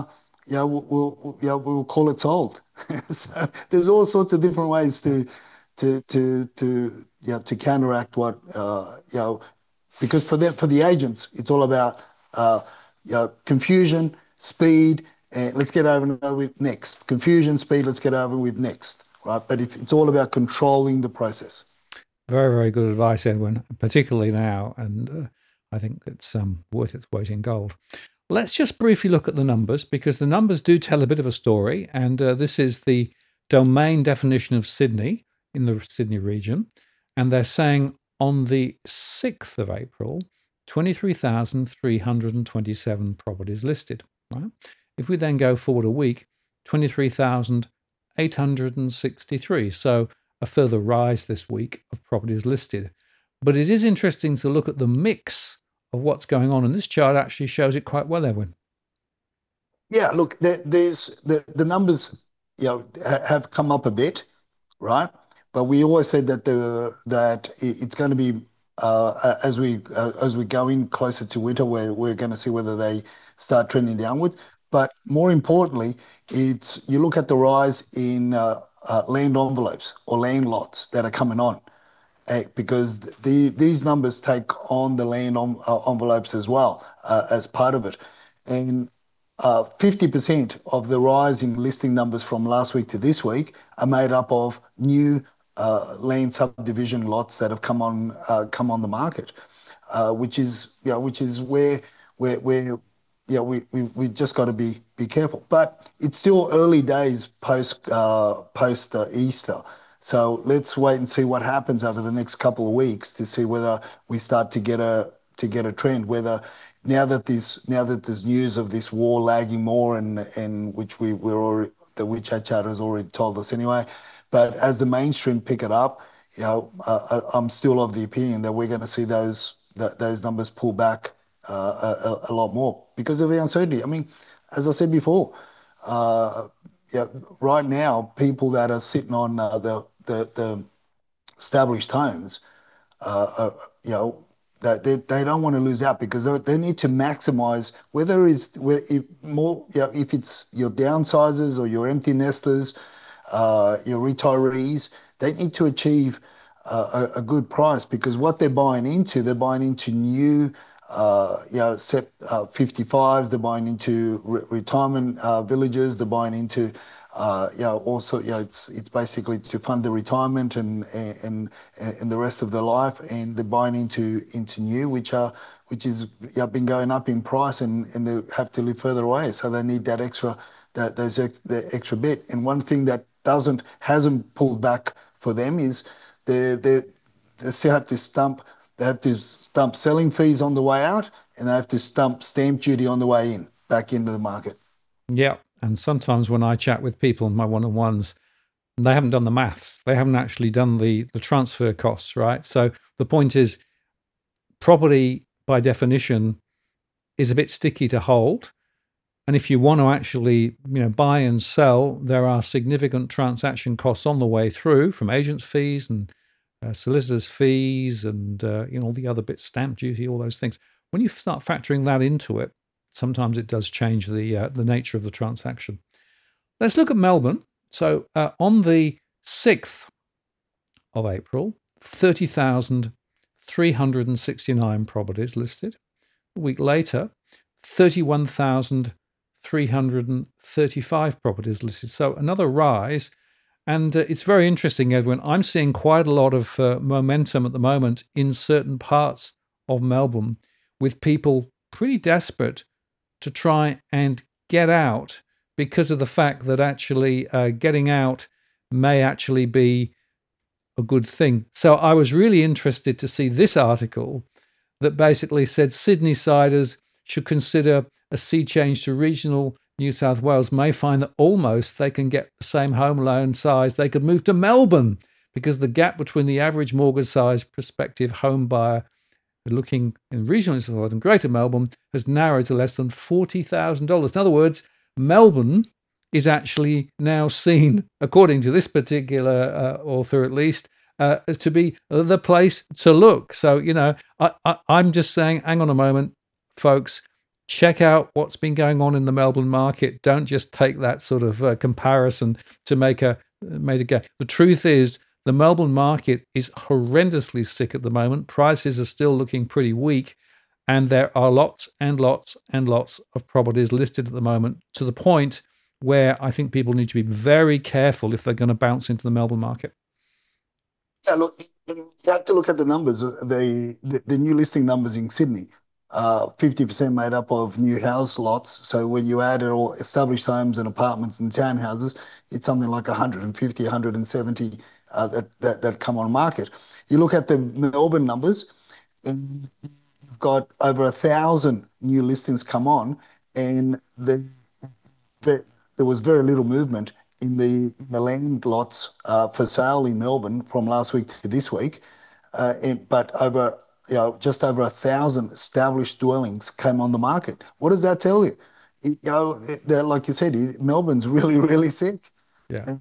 we'll call it sold. So there's all sorts of different ways to counteract what because for the agents it's all about confusion, speed, and let's get over and over with next. Confusion, speed, let's get over with next. Right. But if it's all about controlling the process. Very, very good advice, Edwin, particularly now. And I think it's worth its weight in gold. Let's just briefly look at the numbers because the numbers do tell a bit of a story. And this is the domain definition of Sydney in the Sydney region. And they're saying on the 6th of April, 23,327 properties listed. Right? If we then go forward a week, 23,863. So a further rise this week of properties listed. But it is interesting to look at the mix of what's going on, and this chart actually shows it quite well, Edwin. Yeah, look, there's the numbers, have come up a bit, right? But we always said that it's going to be as we go in closer to winter, where we're going to see whether they start trending downward. But more importantly, it's you look at the rise in land envelopes or land lots that are coming on, because these numbers take on the land envelopes as well as part of it, and 50% of the rise in listing numbers from last week to this week are made up of new land subdivision lots that have come on the market, which is where we just got to be careful. But it's still early days post Easter. So let's wait and see what happens over the next couple of weeks to see whether we start to get a trend. Whether now that there's news of this war lagging more, and which we're already the which HR has already told us anyway. But as the mainstream pick it up, I'm still of the opinion that we're going to see those numbers pull back a lot more because of the uncertainty. I mean, as I said before, uh, yeah, right now people that are sitting on the established homes, uh, you know, that they don't want to lose out because they need to maximize whether it's where if more, if it's your downsizers or your empty nesters, your retirees, they need to achieve. a good price, because what they're buying into new, set 55s. They're buying into retirement villages. They're buying into, also, it's basically to fund the retirement and and the rest of their life. And they're buying into new, which is been going up in price, and they have to live further away, so they need that extra, the extra bit. And one thing that hasn't pulled back for them is they they still have to stump. They have to stump selling fees on the way out, and they have to stump stamp duty on the way in, back into the market. Yeah. And sometimes when I chat with people in my one-on-ones, they haven't done the maths. They haven't actually done the transfer costs, right? So the point is, property by definition is a bit sticky to hold. And if you want to actually, buy and sell, there are significant transaction costs on the way through, from agents' fees and solicitors' fees and all the other bits, stamp duty, all those things. When you start factoring that into it, sometimes it does change the nature of the transaction. Let's look at Melbourne. So on the 6th of April, 30,369 properties listed. A week later, 31,335 properties listed. So another rise. And it's very interesting, Edwin. I'm seeing quite a lot of momentum at the moment in certain parts of Melbourne, with people pretty desperate to try and get out, because of the fact that actually getting out may actually be a good thing. So I was really interested to see this article that basically said Sydney siders should consider a sea change to regional New South Wales, may find that almost they can get the same home loan size. They could move to Melbourne, because the gap between the average mortgage size prospective home buyer looking in regional New South Wales and Greater Melbourne has narrowed to less than $40,000. In other words, Melbourne is actually now seen, according to this particular author at least, as to be the place to look. So, I'm just saying, hang on a moment, folks, check out what's been going on in the Melbourne market. Don't just take that sort of comparison to make a go. The truth is, the Melbourne market is horrendously sick at the moment. Prices are still looking pretty weak, and there are lots and lots and lots of properties listed at the moment, to the point where I think people need to be very careful if they're going to bounce into the Melbourne market. Yeah, look, you have to look at the numbers, the new listing numbers in Sydney. 50% made up of new house lots. So when you add all established homes and apartments and townhouses, it's something like 150, 170 that come on market. You look at the Melbourne numbers, and you've got over 1,000 new listings come on, and there was very little movement in the land lots for sale in Melbourne from last week to this week. But just over 1,000 established dwellings came on the market. What does that tell you? Like you said, Melbourne's really, really sick. Yeah.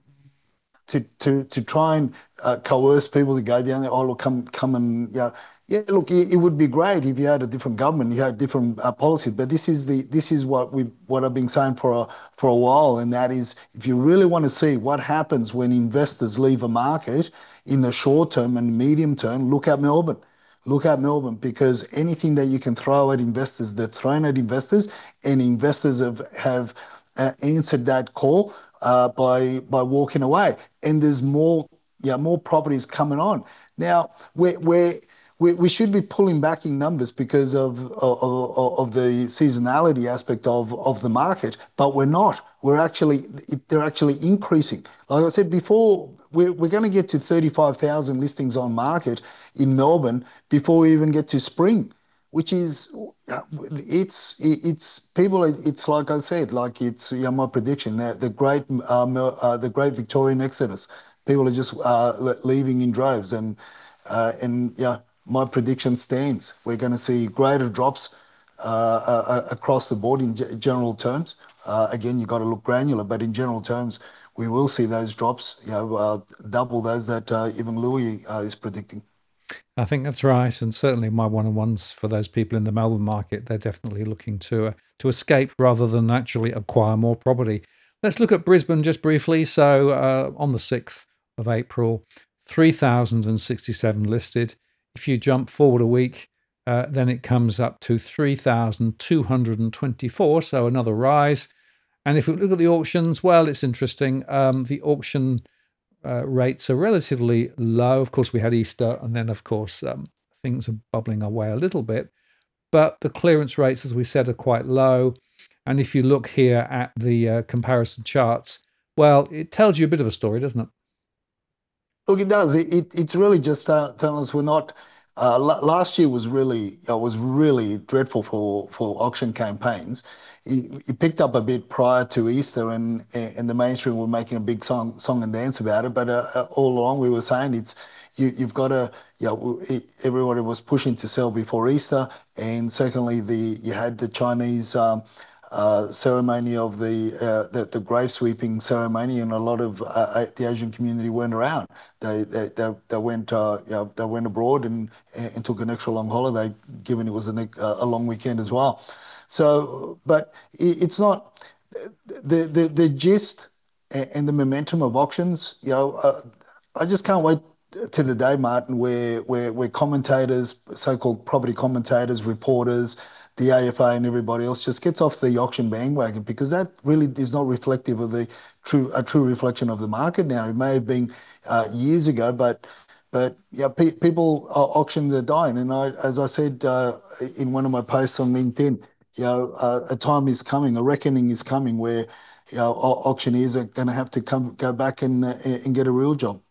To try and coerce people to go down there. Oh, look, come and look, it would be great if you had a different government, you had different policies. But this is what I've been saying for a while, and that is, if you really want to see what happens when investors leave a market in the short term and medium term, look at Melbourne. Look at Melbourne, because anything that you can throw at investors, they've thrown at investors, and investors have answered that call by walking away. And there's more properties coming on now. We should be pulling back in numbers because of the seasonality aspect of the market, but we're not. They're actually increasing. Like I said before, we're going to get to 35,000 listings on market in Melbourne before we even get to spring, which is it's people. It's like I said, like it's my prediction that the great Victorian exodus. People are just leaving in droves, and my prediction stands. We're going to see greater drops across the board in general terms. Again, you've got to look granular, but in general terms, we will see those drops, double those that even Louis is predicting. I think that's right. And certainly my one-on-ones for those people in the Melbourne market, they're definitely looking to escape rather than actually acquire more property. Let's look at Brisbane just briefly. So on the 6th of April, 3,067 listed. If you jump forward a week, then it comes up to 3,224, so another rise. And if we look at the auctions, well, it's interesting. The auction rates are relatively low. Of course, we had Easter, and then, of course, things are bubbling away a little bit. But the clearance rates, as we said, are quite low. And if you look here at the comparison charts, well, it tells you a bit of a story, doesn't it? Look, it does. It's really just telling us we're not. Last year was really dreadful for auction campaigns. It picked up a bit prior to Easter, and the mainstream were making a big song and dance about it. But all along we were saying you've got to, everybody was pushing to sell before Easter, and secondly you had the Chinese. Ceremony of the grave sweeping ceremony, and a lot of the Asian community weren't around. They went they went abroad and took an extra long holiday, given it was a long weekend as well. So, but it's not the gist and the momentum of auctions. I just can't wait to the day, Martin, where commentators, so-called property commentators, reporters, the AFA and everybody else just gets off the auction bandwagon, because that really is not reflective of a true reflection of the market now. It may have been years ago, but yeah, people auction the dying. And as I said in one of my posts on LinkedIn, a time is coming, a reckoning is coming where auctioneers are going to have to go back and get a real job.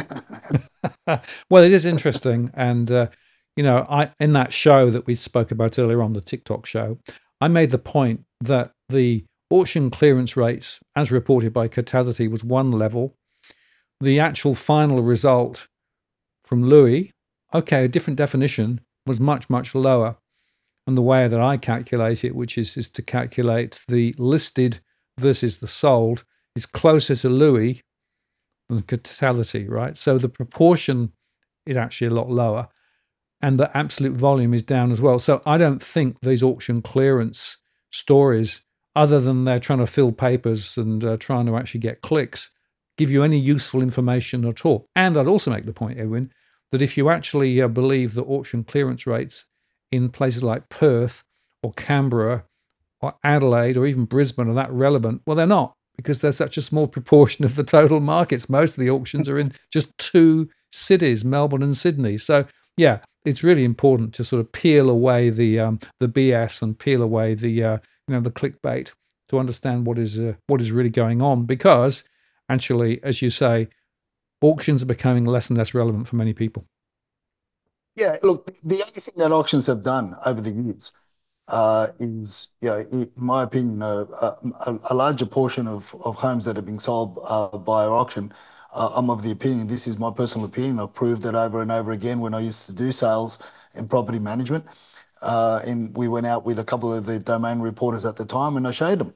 Well, it is interesting, and I in that show that we spoke about earlier on, the TikTok show, I made the point that the auction clearance rates, as reported by Cotality, was one level. The actual final result from Louis, okay, a different definition, was much, much lower. And the way that I calculate it, which is to calculate the listed versus the sold, is closer to Louis than Cotality, right? So the proportion is actually a lot lower, and the absolute volume is down as well. So I don't think these auction clearance stories, other than they're trying to fill papers and trying to actually get clicks, give you any useful information at all. And I'd also make the point, Edwin, that if you actually believe that auction clearance rates in places like Perth or Canberra or Adelaide or even Brisbane are that relevant, well, they're not, because they're such a small proportion of the total markets. Most of the auctions are in just two cities, Melbourne and Sydney. So, yeah, it's really important to sort of peel away the BS and peel away the the clickbait to understand what is really going on. Because actually, as you say, auctions are becoming less and less relevant for many people. Yeah, look, the only thing that auctions have done over the years is, in my opinion, a larger portion of homes that have been sold by auction. I'm of the opinion, this is my personal opinion, I've proved it over and over again when I used to do sales and property management. And we went out with a couple of the domain reporters at the time, and I showed them,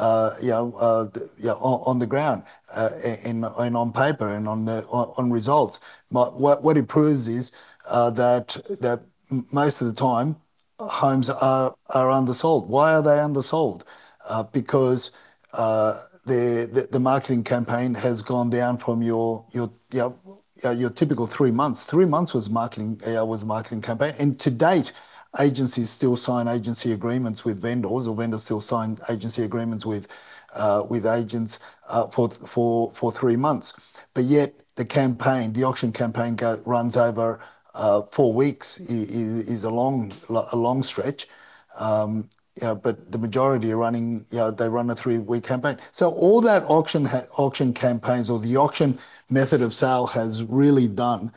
on the ground, and on paper and on results. What it proves is that most of the time homes are undersold. Why are they undersold? Because the marketing campaign has gone down from your typical 3 months. 3 months was a marketing campaign, and to date, agencies still sign agency agreements with vendors, or vendors still sign agency agreements with agents for 3 months. But yet the auction campaign runs over 4 weeks. Is a long stretch. But the majority are running, they run a 3-week campaign. So all that auction campaigns, or the auction method of sale, has really done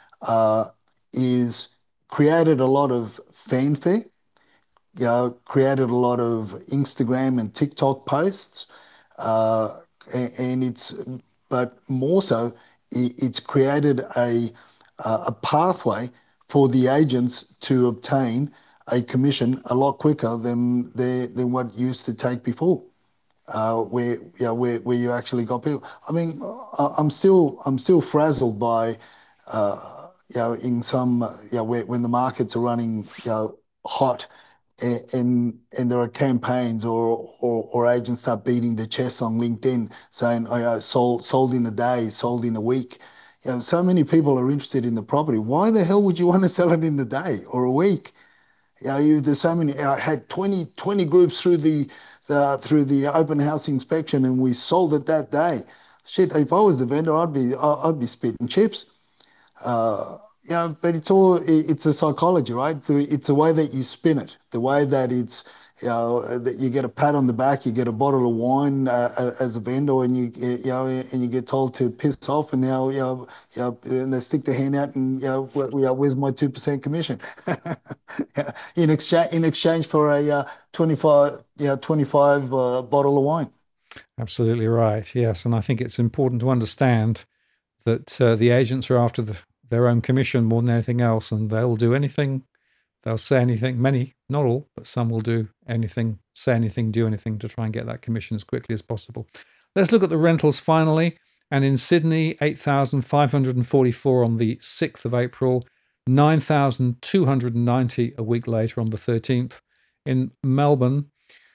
is created a lot of fanfare, created a lot of Instagram and TikTok posts, uh, and but more so, it's created a pathway for the agents to obtain a commission a lot quicker than what used to take before. Where you actually got people. I mean, I'm still frazzled by in some when the markets are running hot, and there are campaigns, or agents start beating their chests on LinkedIn saying, "I sold in a day, sold in a week." so many people are interested in the property. Why the hell would you want to sell it in the day or a week? There's so many. I had 20 groups through the open house inspection, and we sold it that day. Shit, if I was the vendor, I'd be spitting chips. But it's a psychology, right? It's the way that you spin it, the way that it's that you get a pat on the back, you get a bottle of wine as a vendor, and you get told to piss off, and now and they stick their hand out, and where's my 2% commission? In exchange for a 25 bottle of wine. Absolutely right. Yes, and I think it's important to understand that the agents are after their own commission more than anything else, and they'll do anything. They'll say anything. Many, not all, but some will do anything, say anything, do anything to try and get that commission as quickly as possible. Let's look at the rentals finally. And in Sydney, 8,544 on the 6th of April, 9,290 a week later on the 13th. In Melbourne,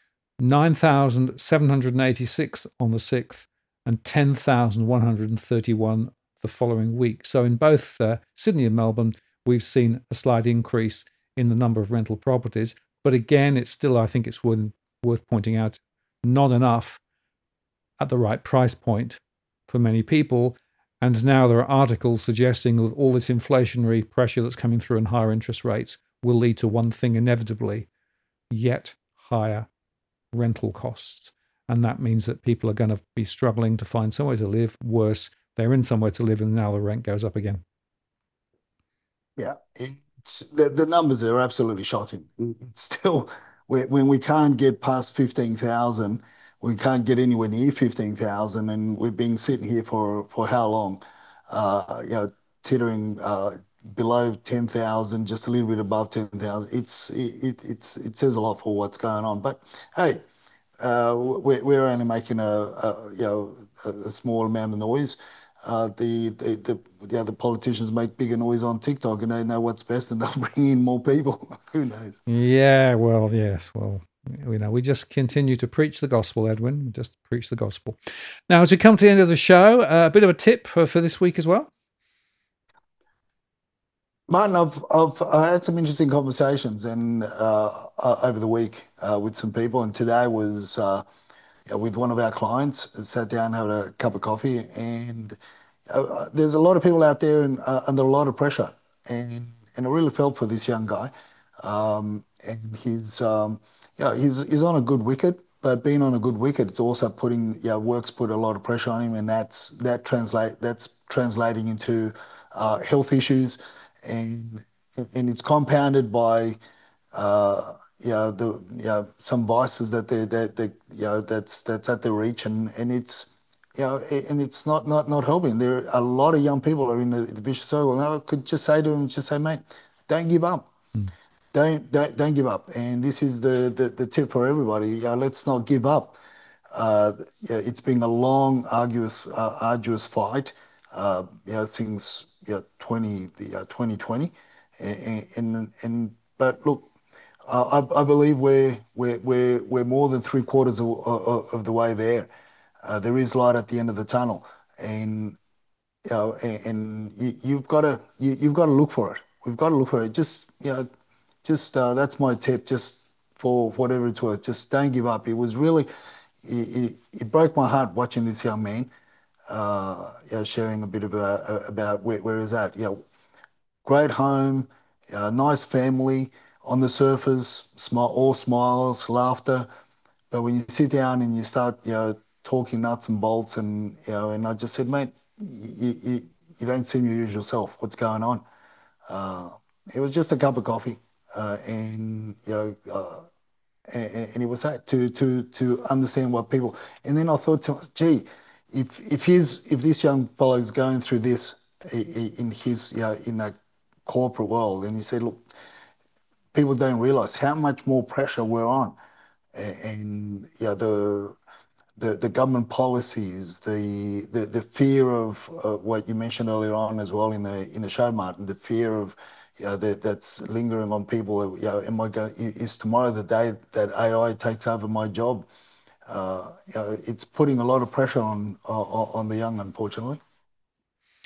9,786 on the 6th, and 10,131 the following week. So in both Sydney and Melbourne, we've seen a slight increase in the number of rental properties. But again, it's still, I think it's worth pointing out, not enough at the right price point for many people. And now there are articles suggesting that all this inflationary pressure that's coming through and higher interest rates will lead to one thing inevitably, yet higher rental costs. And that means that people are going to be struggling to find somewhere to live. Worse, they're in somewhere to live and now the rent goes up again. Yeah, the numbers are absolutely shocking. It's still, when we can't get past 15,000, we can't get anywhere near 15,000, and we've been sitting here for how long? Teetering below 10,000, just a little bit above 10,000. It says a lot for what's going on. But hey, we're only making a small amount of noise. The other politicians make bigger noise on TikTok, and they know what's best, and they'll bring in more people. Who knows? Yeah, well, yes, well, we just continue to preach the gospel, Edwin. Just preach the gospel. Now, as we come to the end of the show, a bit of a tip for this week as well. Martin, I had some interesting conversations and over the week with some people, and today was with one of our clients. Sat down, had a cup of coffee, and there's a lot of people out there and under a lot of pressure, and I really felt for this young guy. And he's on a good wicket, but being on a good wicket, it's also putting work's put a lot of pressure on him, and that's translating into health issues, and it's compounded by some vices that's at their reach, and it's not helping. There are a lot of young people are in the vicious circle. Now I could just say to them, just say, mate, don't give up. Mm. Don't give up. And this is the tip for everybody. Let's not give up. It's been a long, arduous fight. Since 2020, but look, I believe we're more than three-quarters of the way there. There is light at the end of the tunnel, and you've got to look for it. We've got to look for it. Just that's my tip. Just for whatever it's worth, just don't give up. It was really, it broke my heart watching this young man, sharing a bit about where he's at. Great home, nice family. On the surface, all smiles, laughter. But when you sit down and you start, talking nuts and bolts, and I just said, mate, you don't seem your usual self. What's going on? It was just a cup of coffee, and and it was that to understand what people. And then I thought to myself, gee, if this young fellow is going through this in his in that corporate world, and he said, look, people don't realize how much more pressure we're on, and the government policies, the fear of what you mentioned earlier on as well in the show, Martin, the fear of that's lingering on people. Am I going? Is tomorrow the day that AI takes over my job? It's putting a lot of pressure on the young, unfortunately.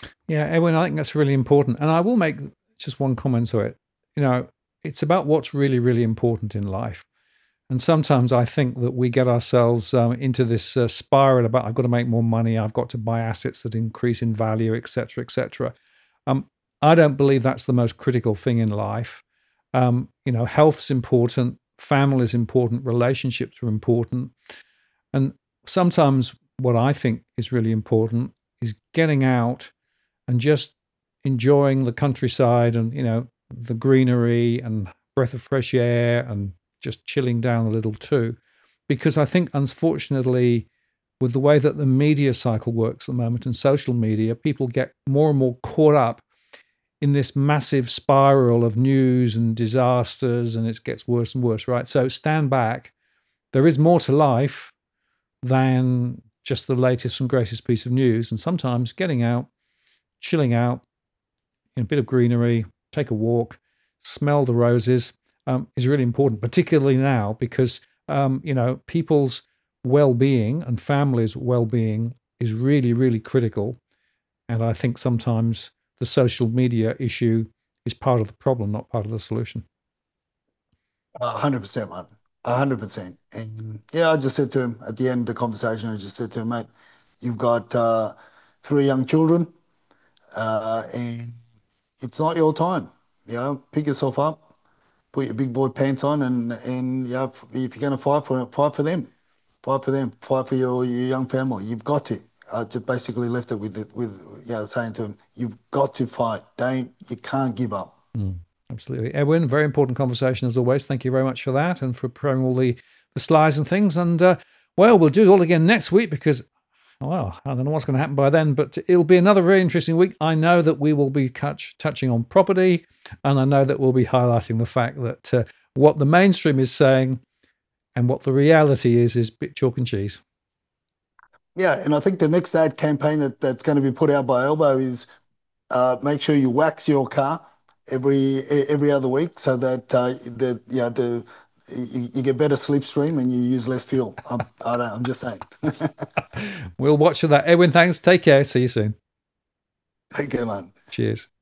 Yeah, Edwin, I think that's really important. And I will make just one comment to it. You know, it's about what's really, really important in life. And sometimes I think that we get ourselves into this spiral about I've got to make more money, I've got to buy assets that increase in value, etc., etc. Um, I don't believe that's the most critical thing in life. Health's important, family is important, relationships are important, and sometimes what I think is really important is getting out and just enjoying the countryside and the greenery and breath of fresh air and just chilling down a little too, because I think unfortunately with the way that the media cycle works at the moment and social media, people get more and more caught up in this massive spiral of news and disasters, and it gets worse and worse, right? So stand back. There is more to life than just the latest and greatest piece of news, and sometimes getting out, chilling out in a bit of greenery, take a walk, smell the roses, is really important, particularly now because people's well-being and families' well-being is really, really critical. And I think sometimes the social media issue is part of the problem, not part of the solution. 100%, man. 100%. And yeah, I just said to him at the end of the conversation, I just said to him, mate, you've got three young children, and it's not your time. Pick yourself up, put your big boy pants on, and yeah, if you're gonna fight for it, fight for them, fight for them, fight for your young family. You've got to. I just basically left it with saying to him, you've got to fight. You can't give up. Mm, absolutely. Edwin, very important conversation as always. Thank you very much for that and for preparing all the slides and things. And we'll do it all again next week because, well, I don't know what's going to happen by then, but it'll be another very interesting week. I know that we will be touching on property, and I know that we'll be highlighting the fact that what the mainstream is saying and what the reality is bit chalk and cheese. Yeah, and I think the next ad campaign that's going to be put out by Elbow is make sure you wax your car every other week so that you get better slipstream and you use less fuel. I'm just saying. We'll watch for that. Edwin, thanks. Take care. See you soon. Take care, man. Cheers.